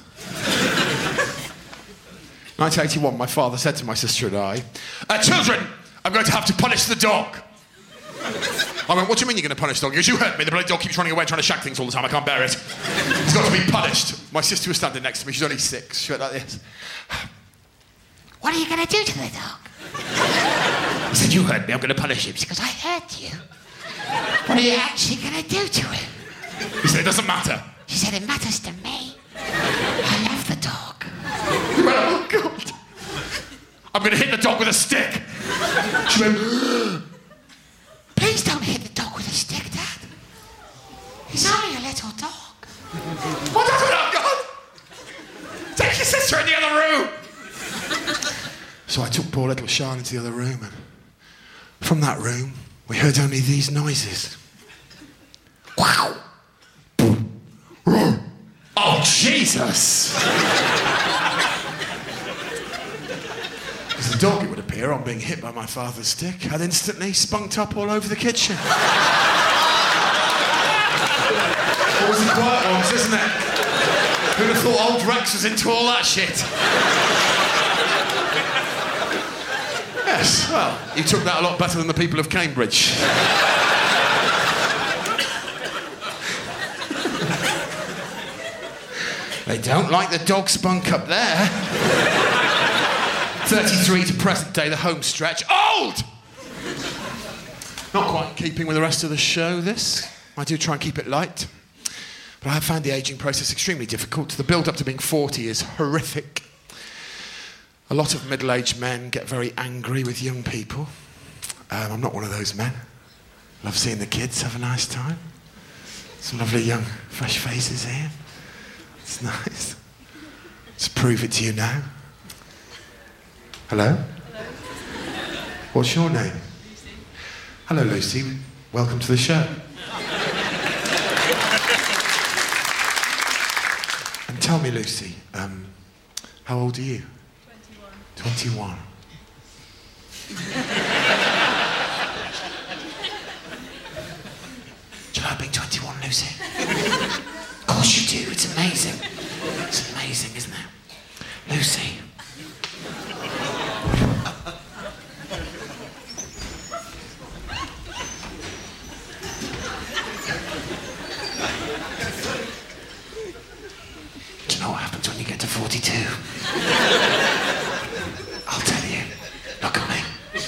nineteen eighty-one, my father said to my sister and I, uh, children, I'm going to have to punish the dog. I went, what do you mean you're going to punish the dog? He goes, you heard me, the bloody dog keeps running away trying to shag things all the time, I can't bear it. He's got to be punished. My sister was standing next to me, she's only six, she went like this. What are you going to do to the dog? He said, you heard me, I'm going to punish him. She goes, I heard you. What are you actually going to do to him? He said, it doesn't matter. She said, it matters to me. I love the dog. He went, oh, God. I'm going to hit the dog with a stick. She went, please don't hit the dog with a stick, Dad. He's only a little dog. What does it have, God? Take your sister in the other room. So I took poor little Sean into the other room, and from that room, we heard only these noises. Wow. Oh, Jesus! It was The dog, it would appear, on being hit by my father's stick, had instantly spunked up all over the kitchen. Always the quiet ones, isn't it? Who'd have thought old Rex was into all that shit? Yes, well, you took that a lot better than the people of Cambridge. They don't like the dog spunk up there. thirty-three to present day, the home stretch. Old! Not quite in keeping with the rest of the show, this. I do try and keep it light. But I have found the ageing process extremely difficult. The build-up to being forty is horrific. A lot of middle-aged men get very angry with young people. Um, I'm not one of those men. Love seeing the kids have a nice time. Some lovely young, fresh faces here. It's nice. Let's prove it to you now. Hello? Hello. What's your name? Lucy. Hello, Lucy. Welcome to the show. And tell me, Lucy, um, how old are you? twenty-one. twenty-one. Do you like being twenty-one, Lucy? Of course you do. It's amazing. It's amazing, isn't it? Lucy. Do you know what happens when you get to forty-two? I'll tell you. Look at me.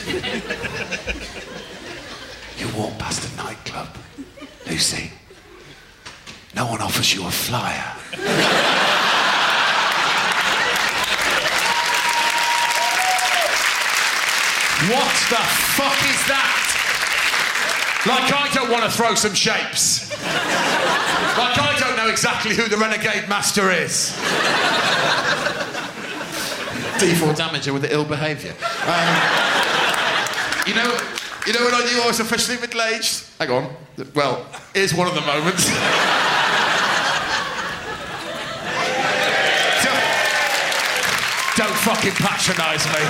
You walk past a nightclub, Lucy. No one offers you a flyer. What the fuck is that? Like I don't want to throw some shapes. Like I don't know exactly who the Renegade Master is. D four Damager with the ill behaviour. Um, you know, you know when I knew I was officially middle-aged? Hang on. Well, here's one of the moments. don't, don't fucking patronise me.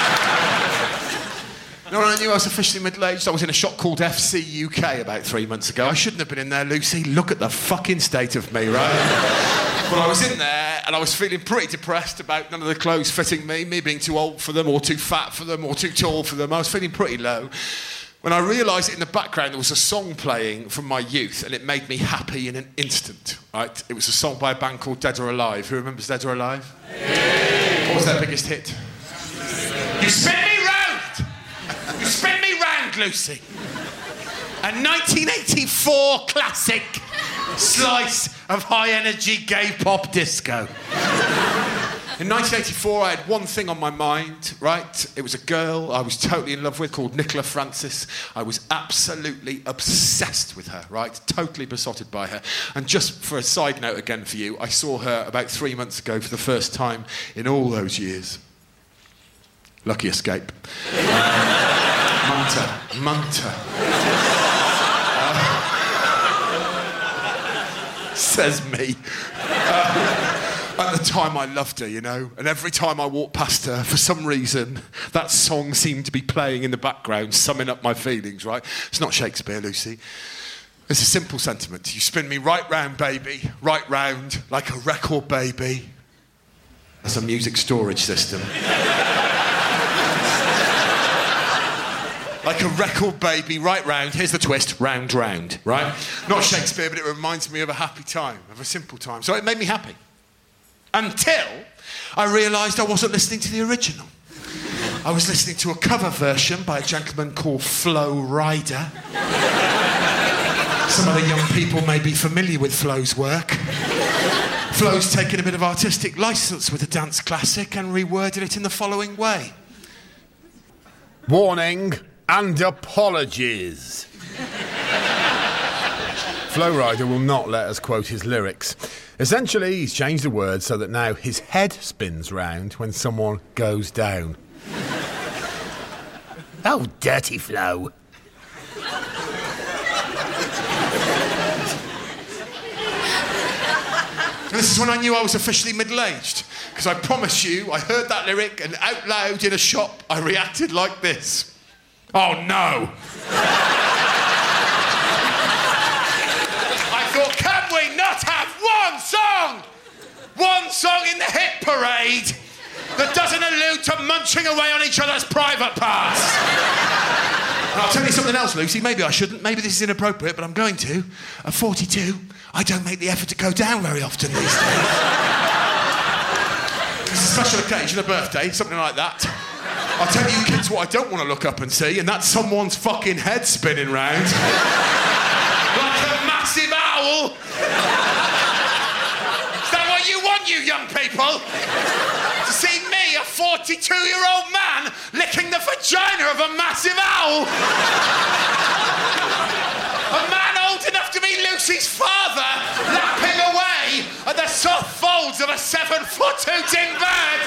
You know when I knew I was officially middle-aged? I was in a shop called F C U K about three months ago. I shouldn't have been in there, Lucy. Look at the fucking state of me, right? But I was in there and I was feeling pretty depressed about none of the clothes fitting me, me being too old for them or too fat for them or too tall for them. I was feeling pretty low. When I realised in the background there was a song playing from my youth and it made me happy in an instant, right? It was a song by a band called Dead or Alive. Who remembers Dead or Alive? Yeah. What was their biggest hit? You spin me round! You spin me round, Lucy! A nineteen eighty-four classic slice of high-energy gay pop disco. In nineteen eighty-four, I had one thing on my mind, right? It was a girl I was totally in love with called Nicola Francis. I was absolutely obsessed with her, right? Totally besotted by her. And just for a side note again for you, I saw her about three months ago for the first time in all those years. Lucky escape. Um, Munter. Munter. Uh, says me. Uh, At the time, I loved her, you know, and every time I walked past her, for some reason, that song seemed to be playing in the background, summing up my feelings, right? It's not Shakespeare, Lucy. It's a simple sentiment. You spin me right round, baby, right round, like a record, baby. That's a music storage system. Like a record, baby, right round, here's the twist, round, round, right? Not Shakespeare, but it reminds me of a happy time, of a simple time. So it made me happy. Until I realised I wasn't listening to the original. I was listening to a cover version by a gentleman called Flo Rida. Some other young people may be familiar with Flo's work. Flo's taken a bit of artistic licence with a dance classic and reworded it in the following way. Warning and apologies. Flo Rida will not let us quote his lyrics. Essentially, he's changed the words so that now his head spins round when someone goes down. Oh, dirty Flo. This is when I knew I was officially middle-aged. Because I promise you, I heard that lyric and out loud in a shop, I reacted like this. Oh no! I thought, can we not have one song? One song in the hit parade that doesn't allude to munching away on each other's private parts. And I'll tell you something else, Lucy. Maybe I shouldn't. Maybe this is inappropriate, but I'm going to. At forty-two, I don't make the effort to go down very often these days. It's a special occasion, a birthday, something like that. I'll tell you kids what I don't want to look up and see, and that's someone's fucking head spinning round. Like a massive owl. Is that what you want, you young people? To see me, a forty-two-year-old man, licking the vagina of a massive owl? A man old enough to be Lucy's father, lapping away at the soft folds of a seven-foot hooting bird.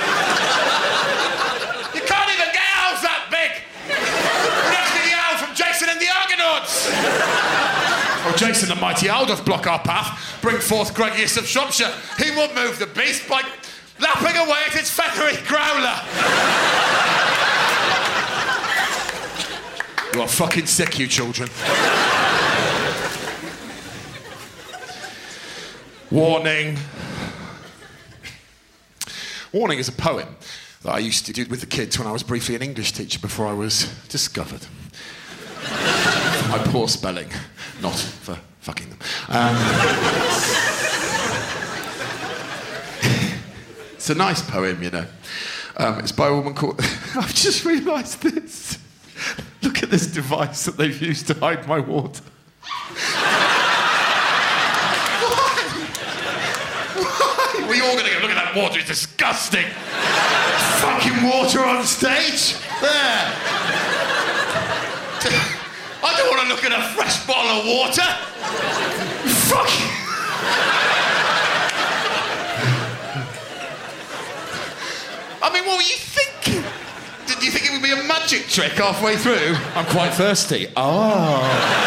You can't even get owls that big. Next to the owl from Jason and the Argonauts. Oh, Jason the mighty owl doth block our path, bring forth Gregius of Shropshire. He will move the beast by lapping away at its feathery growler. You are fucking sick, you children. Warning. Warning is a poem that I used to do with the kids when I was briefly an English teacher before I was discovered. For my poor spelling, not for fucking them. Um, it's a nice poem, you know. Um, it's by a woman called... I've just realised this. Look at this device that they've used to hide my water. We all gonna go, look at that water, it's disgusting. Fucking water on stage. There. I don't want to look at a fresh bottle of water. Fuck. I mean, what were you thinking? Did you think it would be a magic trick halfway through? I'm quite thirsty. Oh.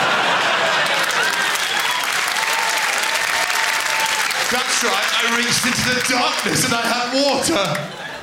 That's right, I reached into the darkness and I had water.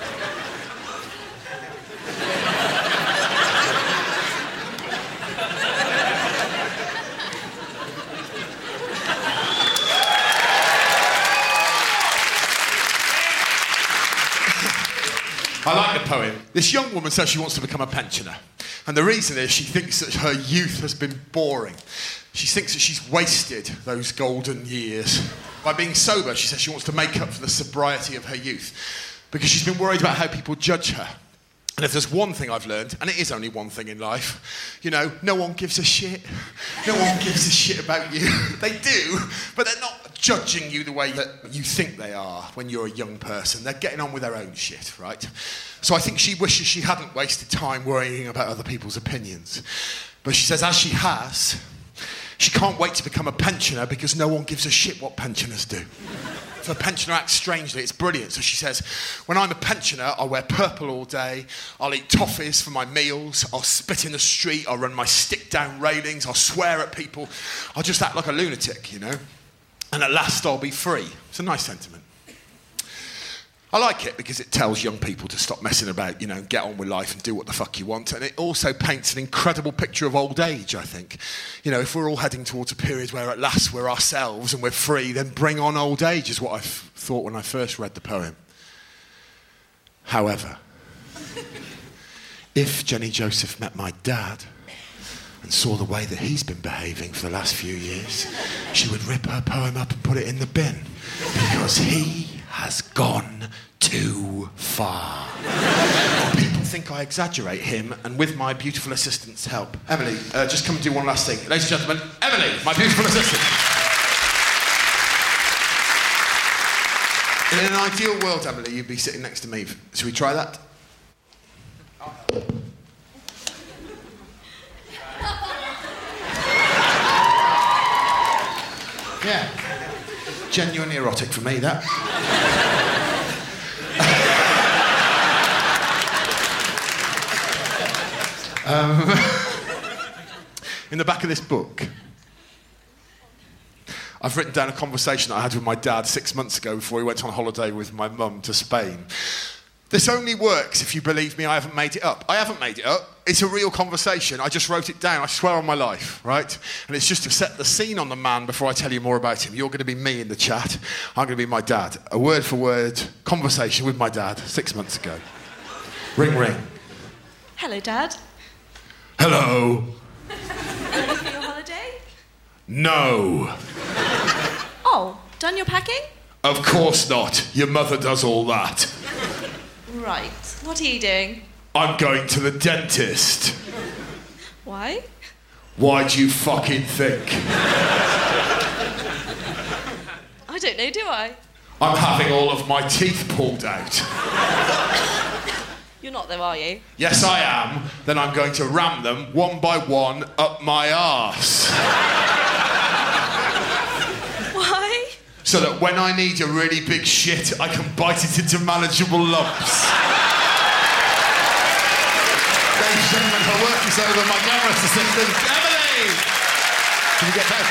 I like the poem. This young woman says she wants to become a pensioner. And the reason is she thinks that her youth has been boring. She thinks that she's wasted those golden years. By being sober, she says she wants to make up for the sobriety of her youth because she's been worried about how people judge her. And if there's one thing I've learned, and it is only one thing in life, you know, no one gives a shit. No one gives a shit about you. They do, but they're not judging you the way that you think they are when you're a young person. They're getting on with their own shit, right? So I think she wishes she hadn't wasted time worrying about other people's opinions. But she says, as she has, she can't wait to become a pensioner because no one gives a shit what pensioners do. So a pensioner acts strangely, it's brilliant. So she says, when I'm a pensioner, I'll wear purple all day, I'll eat toffees for my meals, I'll spit in the street, I'll run my stick down railings, I'll swear at people, I'll just act like a lunatic, you know? And at last I'll be free. It's a nice sentiment. I like it because it tells young people to stop messing about, you know, get on with life and do what the fuck you want. And it also paints an incredible picture of old age, I think. You know, if we're all heading towards a period where at last we're ourselves and we're free, then bring on old age is what I f- thought when I first read the poem. However, if Jenny Joseph met my dad and saw the way that he's been behaving for the last few years, she would rip her poem up and put it in the bin because he has gone too far. People think I exaggerate him, and with my beautiful assistant's help. Emily, uh, just come and do one last thing. Ladies and gentlemen, Emily, my beautiful assistant. In an ideal world, Emily, you'd be sitting next to me. Should we try that? Yeah. Genuinely erotic for me, that. um, in the back of this book, I've written down a conversation that I had with my dad six months ago before he went on holiday with my mum to Spain. This only works if you believe me, I haven't made it up. I haven't made it up. It's a real conversation. I just wrote it down. I swear on my life, right? And it's just to set the scene on the man before I tell you more about him. You're going to be me in the chat. I'm going to be my dad. A word-for-word conversation with my dad six months ago. Ring, ring. Hello, Dad. Hello. Ready for your holiday? No. Oh, done your packing? Of course not. Your mother does all that. Right. What are you doing? I'm going to the dentist. Why? Why do you fucking think? I don't know, do I? I'm having all of my teeth pulled out. You're not though, are you? Yes, I am. Then I'm going to ram them one by one up my arse. Why? So that when I need a really big shit, I can bite it into manageable lumps. Ladies and gentlemen, her work is over. My glamorous assistant, Emily! Can you get that?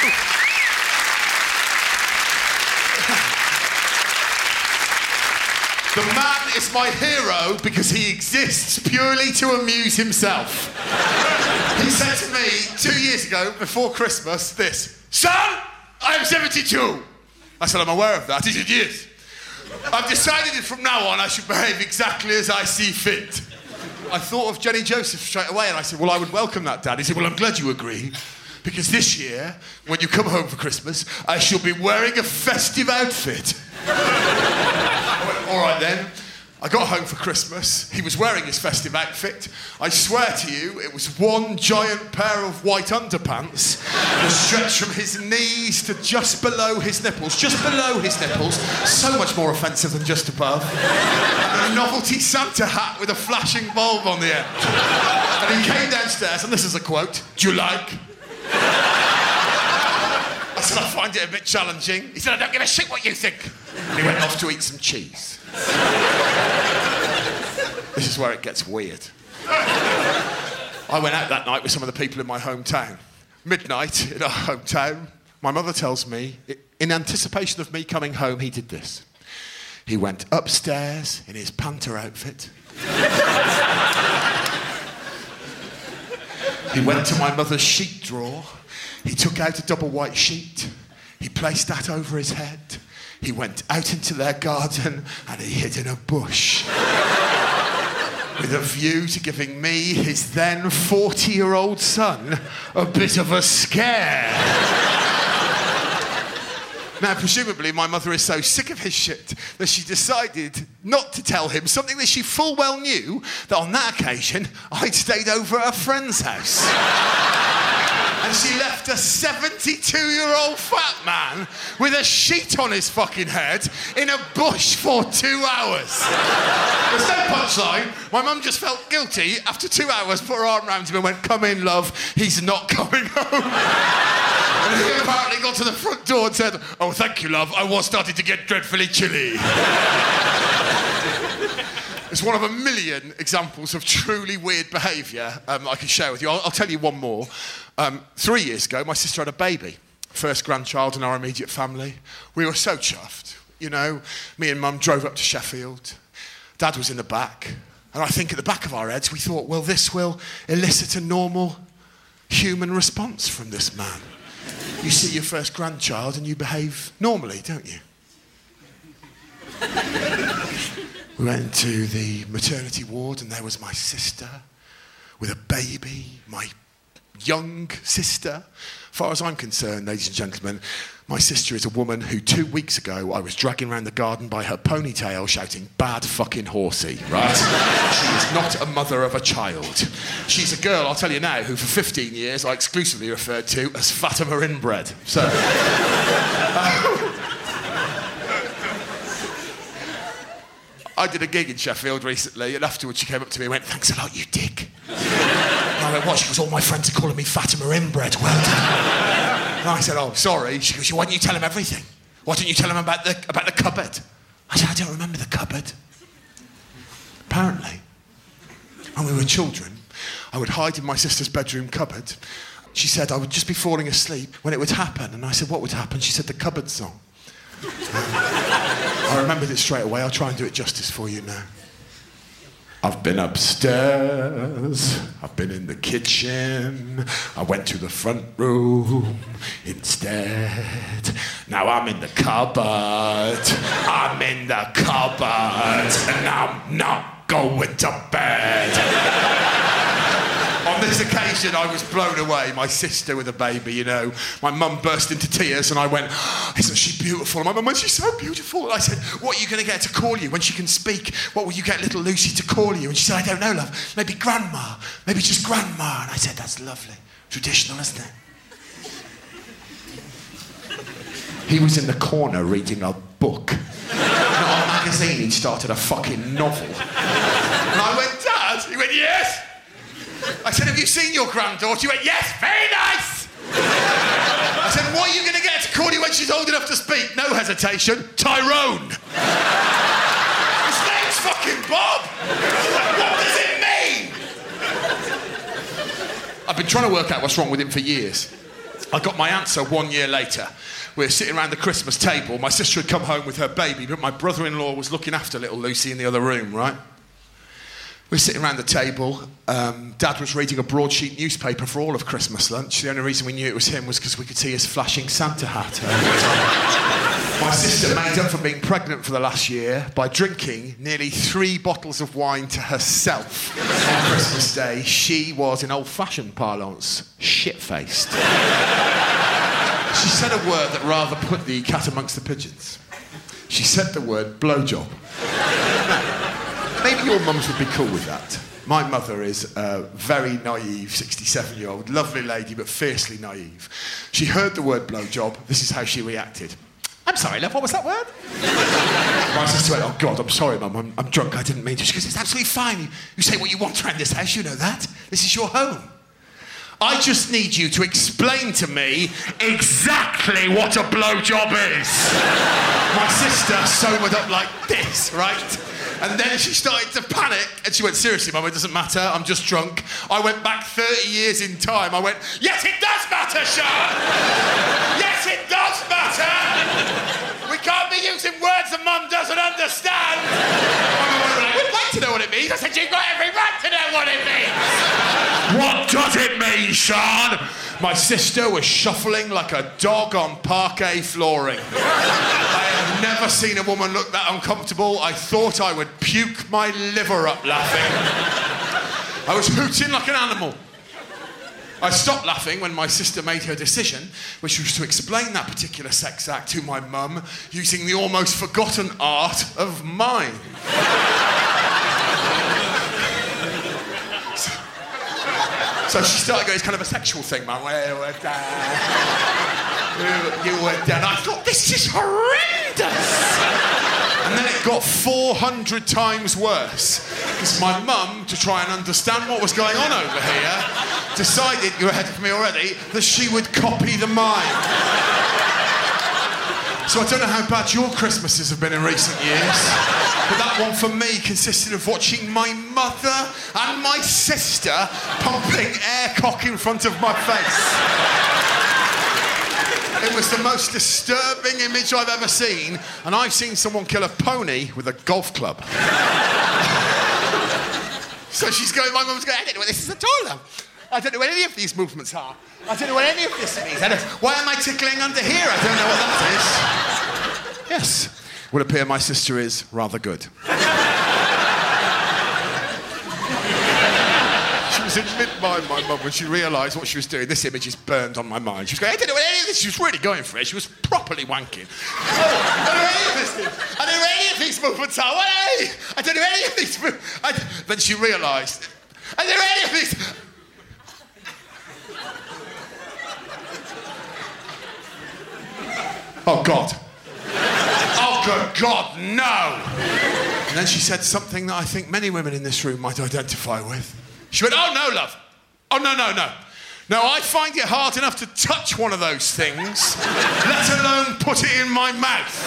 The man is my hero because he exists purely to amuse himself. He said to me two years ago, before Christmas, this, "Son, I'm seventy-two. I said, "I'm aware of that." He said, "Yes. I've decided that from now on I should behave exactly as I see fit." I thought of Jenny Joseph straight away and I said, "Well, I would welcome that, Dad." He said, "Well, I'm glad you agree, because this year, when you come home for Christmas, I shall be wearing a festive outfit." I went, "All right then." I got home for Christmas. He was wearing his festive outfit. I swear to you, it was one giant pair of white underpants that stretched from his knees to just below his nipples. Just below his nipples. So much more offensive than just above. And a novelty Santa hat with a flashing bulb on the end. And he came downstairs, and this is a quote, "Do you like?" I said, "I find it a bit challenging." He said, "I don't give a shit what you think." And he went off to eat some cheese. This is where it gets weird. I went out that night with some of the people in my hometown. Midnight in our hometown, my mother tells me, in anticipation of me coming home, he did this. He went upstairs in his Panther outfit. He went to my mother's sheet drawer. He took out a double white sheet. He placed that over his head. He went out into their garden and he hid in a bush with a view to giving me, his then forty-year-old son, a bit of a scare. Now, presumably, my mother is so sick of his shit that she decided not to tell him something that she full well knew, that on that occasion, I'd stayed over at a friend's house. And she left a seventy-two-year-old fat man with a sheet on his fucking head in a bush for two hours. There's no punchline. My mum just felt guilty. After two hours, put her arm around him and went, "Come in, love. He's not coming home." And he apparently got to the front door and said, "Oh, thank you, love. I was starting to get dreadfully chilly." It's one of a million examples of truly weird behaviour um, I can share with you. I'll, I'll tell you one more. Um, three years ago, my sister had a baby. First grandchild in our immediate family. We were so chuffed. You know, me and Mum drove up to Sheffield. Dad was in the back. And I think at the back of our heads, we thought, well, this will elicit a normal human response from this man. You see your first grandchild and you behave normally, don't you? We went to the maternity ward and there was my sister with a baby, my young sister. As far as I'm concerned, ladies and gentlemen, my sister is a woman who two weeks ago I was dragging around the garden by her ponytail shouting, "Bad fucking horsey," right? She is not a mother of a child. She's a girl, I'll tell you now, who for fifteen years I exclusively referred to as Fatima inbred. So... Uh, I did a gig in Sheffield recently, and afterwards she came up to me and went, "Thanks a lot, you dick." And I went, "What?" She goes, "All my friends are calling me Fatima inbred. Well done." And I said, "Oh, sorry." She goes, "Why don't you tell him everything? Why don't you tell him about the, about the cupboard?" I said, "I don't remember the cupboard." Apparently, when we were children, I would hide in my sister's bedroom cupboard. she said I would just be falling asleep when it would happen. And I said, what would happen? She said, the cupboard song. I remembered it straight away. I'll try and do it justice for you now. I've been upstairs, I've been in the kitchen, I went to the front room instead. Now I'm in the cupboard, I'm in the cupboard, and I'm not going to bed. On this occasion, I was blown away. My sister with a baby, you know. My mum burst into tears and I went, oh, isn't she beautiful? And my mum went, she's so beautiful. And I said, what are you going to get to call you when she can speak? What will you get little Lucy to call you? And she said, I don't know, love. Maybe grandma. Maybe just grandma. And I said, that's lovely. Traditional, isn't it? He was in the corner reading a book. Not a magazine, he'd started a fucking novel. And I went, Dad? He went, yes. I said, have you seen your granddaughter? He went, yes, very nice. I said, what are you going to get to call you when she's old enough to speak? No hesitation, Tyrone. His name's fucking Bob. What does it mean? I've been trying to work out what's wrong with him for years. I got my answer one year later. We were sitting around the Christmas table. My sister had come home with her baby, but my brother-in-law was looking after little Lucy in the other room, right? We were sitting around the table. Um, Dad was reading a broadsheet newspaper for all of Christmas lunch. The only reason we knew it was him was because we could see his flashing Santa hat. My sister made up for being pregnant for the last year by drinking nearly three bottles of wine to herself on Christmas Day. She was, in old-fashioned parlance, shit-faced. She said a word that rather put the cat amongst the pigeons. She said the word blowjob. Maybe your mums would be cool with that. My mother is a very naive sixty-seven-year-old, lovely lady, but fiercely naive. She heard the word blowjob. This is how she reacted. I'm sorry, love, what was that word? My sister went, oh, God, I'm sorry, Mum, I'm, I'm drunk, I didn't mean to. She goes, it's absolutely fine. You, you say what you want around this house, you know that. This is your home. I just need you to explain to me exactly what a blowjob is. My sister sobered up like this, right? And then she started to panic, and she went, seriously, Mum, it doesn't matter, I'm just drunk. I went back thirty years in time. I went, yes, it does matter, Sean! Yes, it does matter! We can't be using words that Mum doesn't understand! I would like to know what it means. I said, you've got every right to know what it means! What does it mean, Sean? My sister was shuffling like a dog on parquet flooring. I have never seen a woman look that uncomfortable. I thought I would puke my liver up laughing. I was hooting like an animal. I stopped laughing when my sister made her decision, which was to explain that particular sex act to my mum using the almost forgotten art of mime. So she started going, it's kind of a sexual thing, Mum. You were dead. You, you were dead. I thought, this is horrendous. And then it got four hundred times worse. Because my mum, to try and understand what was going on over here, decided, you're ahead of me already, that she would copy the mime. So I don't know how bad your Christmases have been in recent years, but that one for me consisted of watching my mother and my sister pumping air cock in front of my face. It was the most disturbing image I've ever seen, and I've seen someone kill a pony with a golf club. So she's going, my mum's going, I don't know what this is at all, love. I don't know what any of these movements are. I don't know what any of this means. I don't, why am I tickling under here? I don't know what that is. Yes, it would appear my sister is rather good. She was in mid-mind, my mum, when she realised what she was doing. This image is burned on my mind. She was going, I don't know what any of this. She was really going for it. She was properly wanking. Oh, I don't know any of this thing. I don't know any of these movements are. What are they? I don't know any of these movements. I... Then she realised, I don't know any of these. Oh, God. Oh, good God, no. And then she said something that I think many women in this room might identify with. She went, oh, no, love. Oh, no, no, no. No, I find it hard enough to touch one of those things, let alone put it in my mouth.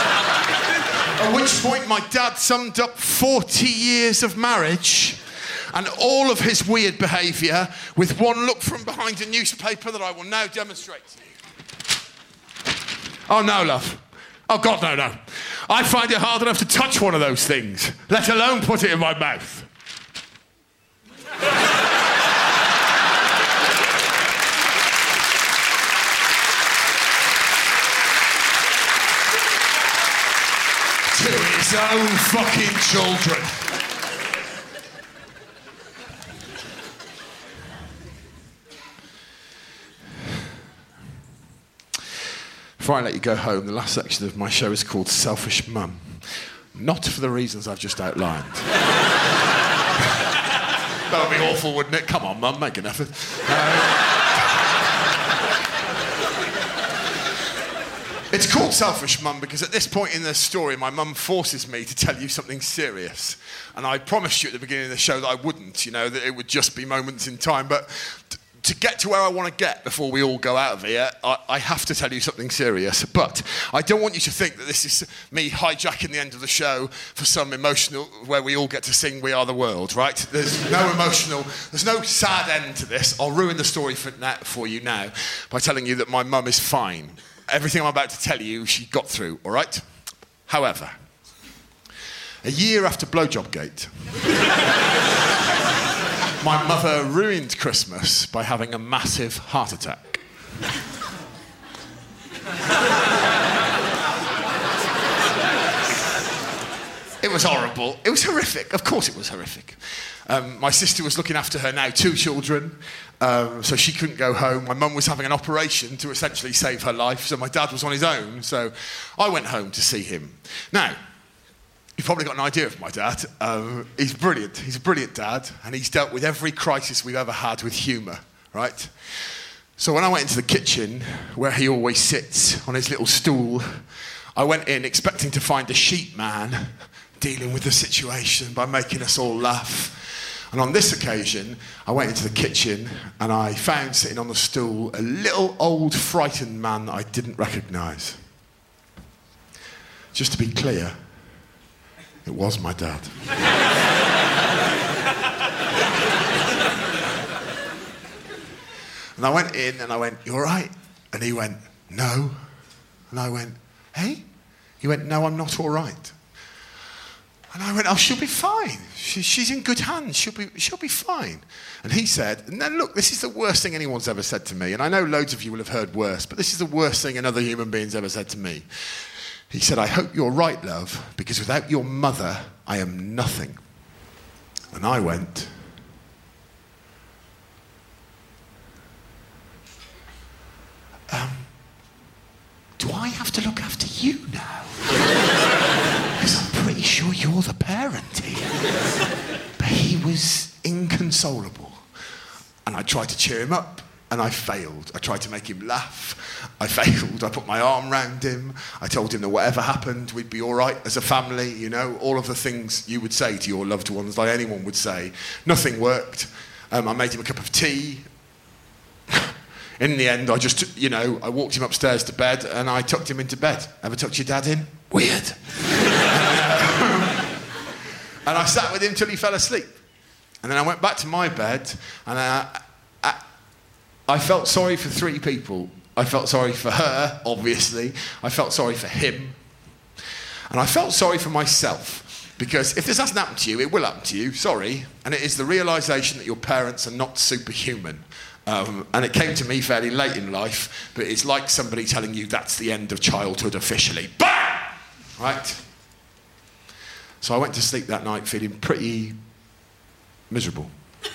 At which point my dad summed up forty years of marriage and all of his weird behaviour with one look from behind a newspaper that I will now demonstrate to you. Oh, no, love. Oh, God, no, no. I find it hard enough to touch one of those things, let alone put it in my mouth. To his own fucking children. Before I let you go home, the last section of my show is called Selfish Mum. Not for the reasons I've just outlined. That would be awful, wouldn't it? Come on, Mum, make an effort. Uh, It's called Selfish Mum because at this point in the story, my mum forces me to tell you something serious. And I promised you at the beginning of the show that I wouldn't, you know, that it would just be moments in time. But t- to get to where I want to get before we all go out of here, I-, I have to tell you something serious. But I don't want you to think that this is me hijacking the end of the show for some emotional, where we all get to sing We Are the World, right? There's no emotional, there's no sad end to this. I'll ruin the story for, na- for you now by telling you that my mum is fine. Everything I'm about to tell you, she got through, all right? However, a year after Blowjobgate, my mother ruined Christmas by having a massive heart attack. It was horrible. It was horrific. Of course it was horrific. Um, my sister was looking after her now two children, um, so she couldn't go home. My mum was having an operation to essentially save her life, so my dad was on his own, so I went home to see him. Now, you've probably got an idea of my dad. Um, he's brilliant. He's a brilliant dad, and he's dealt with every crisis we've ever had with humour, right? So when I went into the kitchen, where he always sits on his little stool, I went in expecting to find a sheep man dealing with the situation by making us all laugh. And on this occasion, I went into the kitchen and I found sitting on the stool a little old frightened man that I didn't recognise. Just to be clear, it was my dad. And I went in and I went, "You all right?" And he went, "No." And I went, "Hey?" He went, "No, I'm not all right." And I went, "Oh, she'll be fine. She, she's in good hands. She'll be, she'll be fine." And he said, and then look, this is the worst thing anyone's ever said to me. And I know loads of you will have heard worse, but this is the worst thing another human being's ever said to me. He said, "I hope you're right, love, because without your mother, I am nothing." And I went, um, do I have to look after you now? Because I'm pretty sure you're the parent here. But he was inconsolable. And I tried to cheer him up, and I failed. I tried to make him laugh. I failed. I put my arm round him. I told him that whatever happened, we'd be all right as a family, you know, all of the things you would say to your loved ones, like anyone would say. Nothing worked. Um, I made him a cup of tea. In the end, I just, you know, I walked him upstairs to bed and I tucked him into bed. Ever tucked your dad in? Weird. And I sat with him till he fell asleep. And then I went back to my bed and I, I, I felt sorry for three people. I felt sorry for her, obviously. I felt sorry for him. And I felt sorry for myself. Because if this hasn't happened to you, it will happen to you, sorry. And it is the realisation that your parents are not superhuman. Um, and it came to me fairly late in life, but it's like somebody telling you that's the end of childhood officially. Bam! Right? So I went to sleep that night feeling pretty miserable.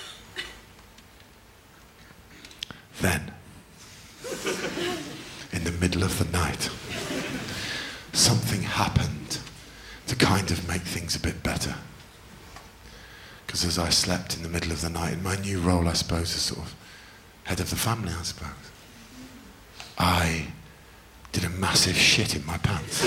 Then, in the middle of the night, something happened to kind of make things a bit better. Because as I slept in the middle of the night, in my new role, I suppose, as sort of head of the family, I suppose, I did a massive shit in my pants.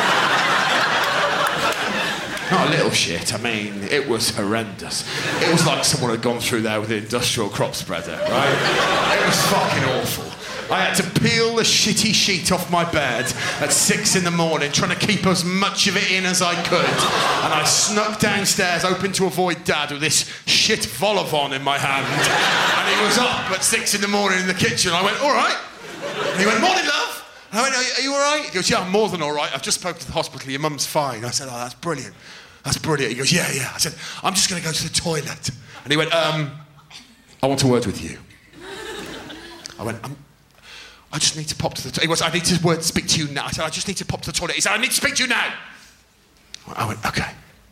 Not a little shit, I mean, it was horrendous. It was like someone had gone through there with an industrial crop spreader, right? It was fucking awful. I had to peel the shitty sheet off my bed at six in the morning, trying to keep as much of it in as I could. And I snuck downstairs, hoping to avoid Dad, with this shit vol-au-vent in my hand. And he was up at six in the morning in the kitchen. I went, all right. And he went, morning, love. And I went, are you all right? He goes, yeah, I'm more than all right. I've just spoken to the hospital. Your mum's fine. I said, oh, that's brilliant. That's brilliant. He goes, yeah, yeah. I said, I'm just going to go to the toilet. And he went, um, I want a word with you. I went, I'm, I just need to pop to the toilet. He goes, I need to word, speak to you now. I said, I just need to pop to the toilet. He said, I need to speak to you now. I went, okay.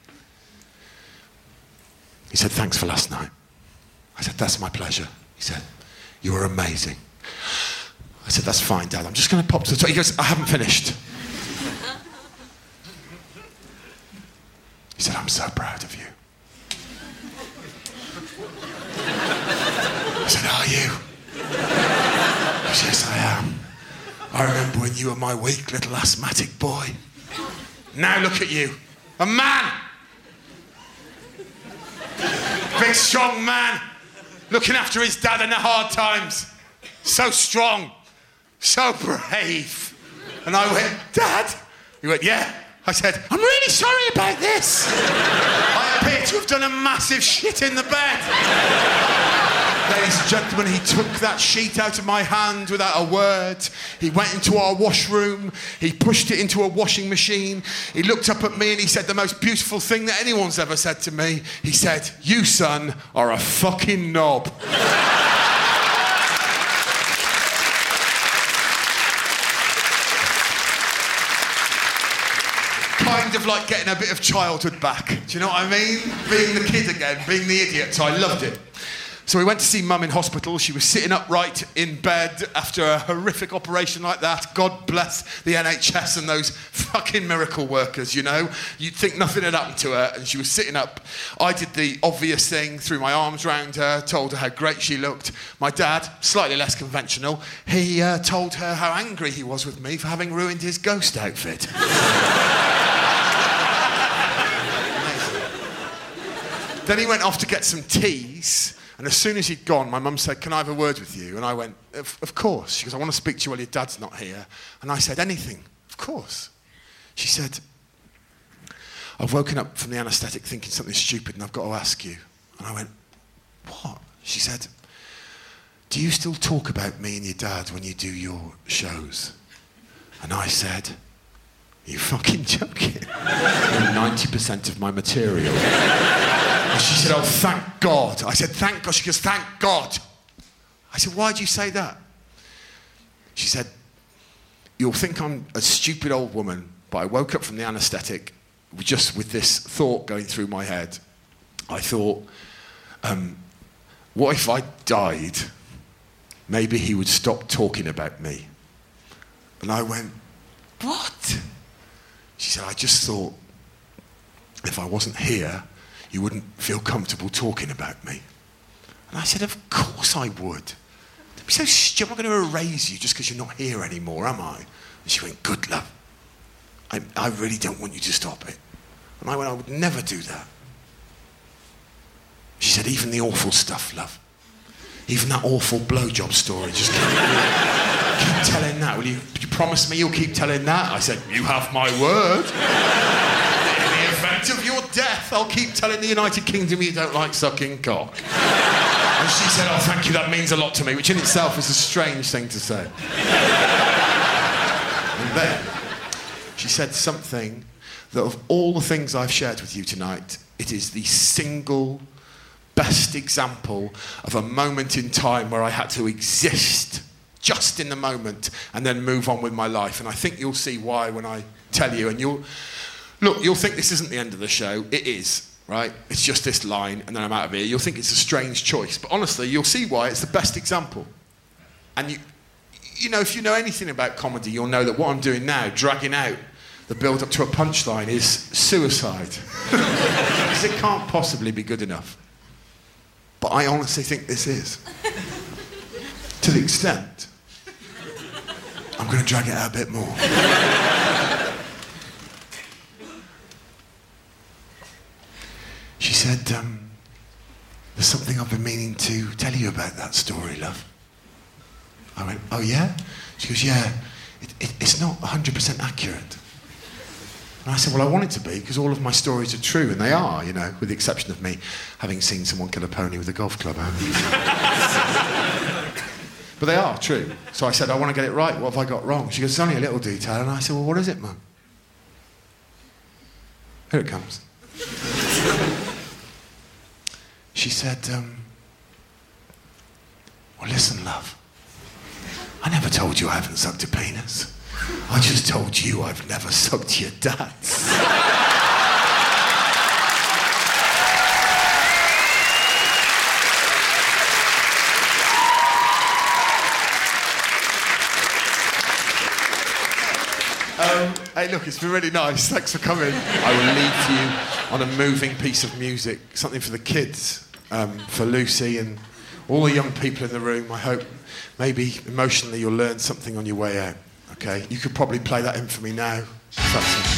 He said, thanks for last night. I said, that's my pleasure. He said, you were amazing. I said, that's fine, Dad. I'm just going to pop to the toilet. He goes, I haven't finished. He said, I'm so proud of you. I said, are you? He goes, yes, I am. I remember when you were my weak little asthmatic boy. Now look at you. A man! Big, strong man. Looking after his dad in the hard times. So strong. So brave. And I went, Dad? He went, yeah. I said, I'm really sorry about this. I appear to have done a massive shit in the bed. Ladies and gentlemen, he took that sheet out of my hand without a word. He went into our washroom. He pushed it into a washing machine. He looked up at me and he said the most beautiful thing that anyone's ever said to me. He said, you, son, are a fucking knob. Kind of like getting a bit of childhood back. Do you know what I mean? Being the kid again, being the idiot. So I loved it. So we went to see Mum in hospital. She was sitting upright in bed after a horrific operation like that. God bless the N H S and those fucking miracle workers, you know? You'd think nothing had happened to her, and she was sitting up. I did the obvious thing, threw my arms round her, told her how great she looked. My dad, slightly less conventional, he uh, told her how angry he was with me for having ruined his ghost outfit. Then he went off to get some teas, and as soon as he'd gone, my mum said, can I have a word with you? And I went, of, of course. She goes, I want to speak to you while your dad's not here. And I said, anything, of course. She said, I've woken up from the anaesthetic thinking something stupid and I've got to ask you. And I went, what? She said, do you still talk about me and your dad when you do your shows? And I said, are you fucking joking? ninety percent of my material. And she said, oh, thank God. I said, thank God. She goes, thank God. I said, why do you say that? She said, you'll think I'm a stupid old woman, but I woke up from the anaesthetic just with this thought going through my head. I thought, um, what if I died? Maybe he would stop talking about me. And I went, what? She said, I just thought if I wasn't here, you wouldn't feel comfortable talking about me. And I said, of course I would. Don't be so stupid. I'm not going to erase you just because you're not here anymore, am I? And she went, good, love. I, I really don't want you to stop it. And I went, I would never do that. She said, even the awful stuff, love. Even that awful blowjob story, just keep, keep telling that. Will you, you promise me you'll keep telling that? I said, you have my word. In the event of your death, I'll keep telling the United Kingdom you don't like sucking cock. And she said, oh, thank you, that means a lot to me, which in itself is a strange thing to say. And then she said something that of all the things I've shared with you tonight, it is the single best example of a moment in time where I had to exist just in the moment and then move on with my life. And I think you'll see why when I tell you. And you'll look, you'll think this isn't the end of the show. It is, right? It's just this line and then I'm out of here. You'll think it's a strange choice, but honestly, you'll see why it's the best example. And you, you know, if you know anything about comedy, you'll know that what I'm doing now, dragging out the build up to a punchline, is suicide. Because it can't possibly be good enough. But I honestly think this is. To the extent, I'm going to drag it out a bit more. She said, um, there's something I've been meaning to tell you about that story, love. I went, oh yeah? She goes, yeah, it, it, it's not one hundred percent accurate. And I said, well, I want it to be, because all of my stories are true, and they are, you know, with the exception of me having seen someone kill a pony with a golf club. But they are true. So I said, I want to get it right. What have I got wrong? She goes, it's only a little detail. And I said, well, what is it, Mum? Here it comes. She said, um, well, listen, love. I never told you I haven't sucked a penis. I just told you I've never sucked your dad's. Um, hey, look, it's been really nice. Thanks for coming. I will leave you on a moving piece of music, something for the kids, um, for Lucy and all the young people in the room. I hope maybe emotionally you'll learn something on your way out, okay? You could probably play that in for me now. Just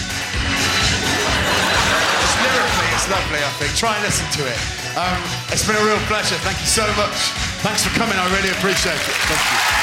lyrically, it's lovely, I think. Try and listen to it. Um, it's been a real pleasure. Thank you so much. Thanks for coming. I really appreciate it. Thank you.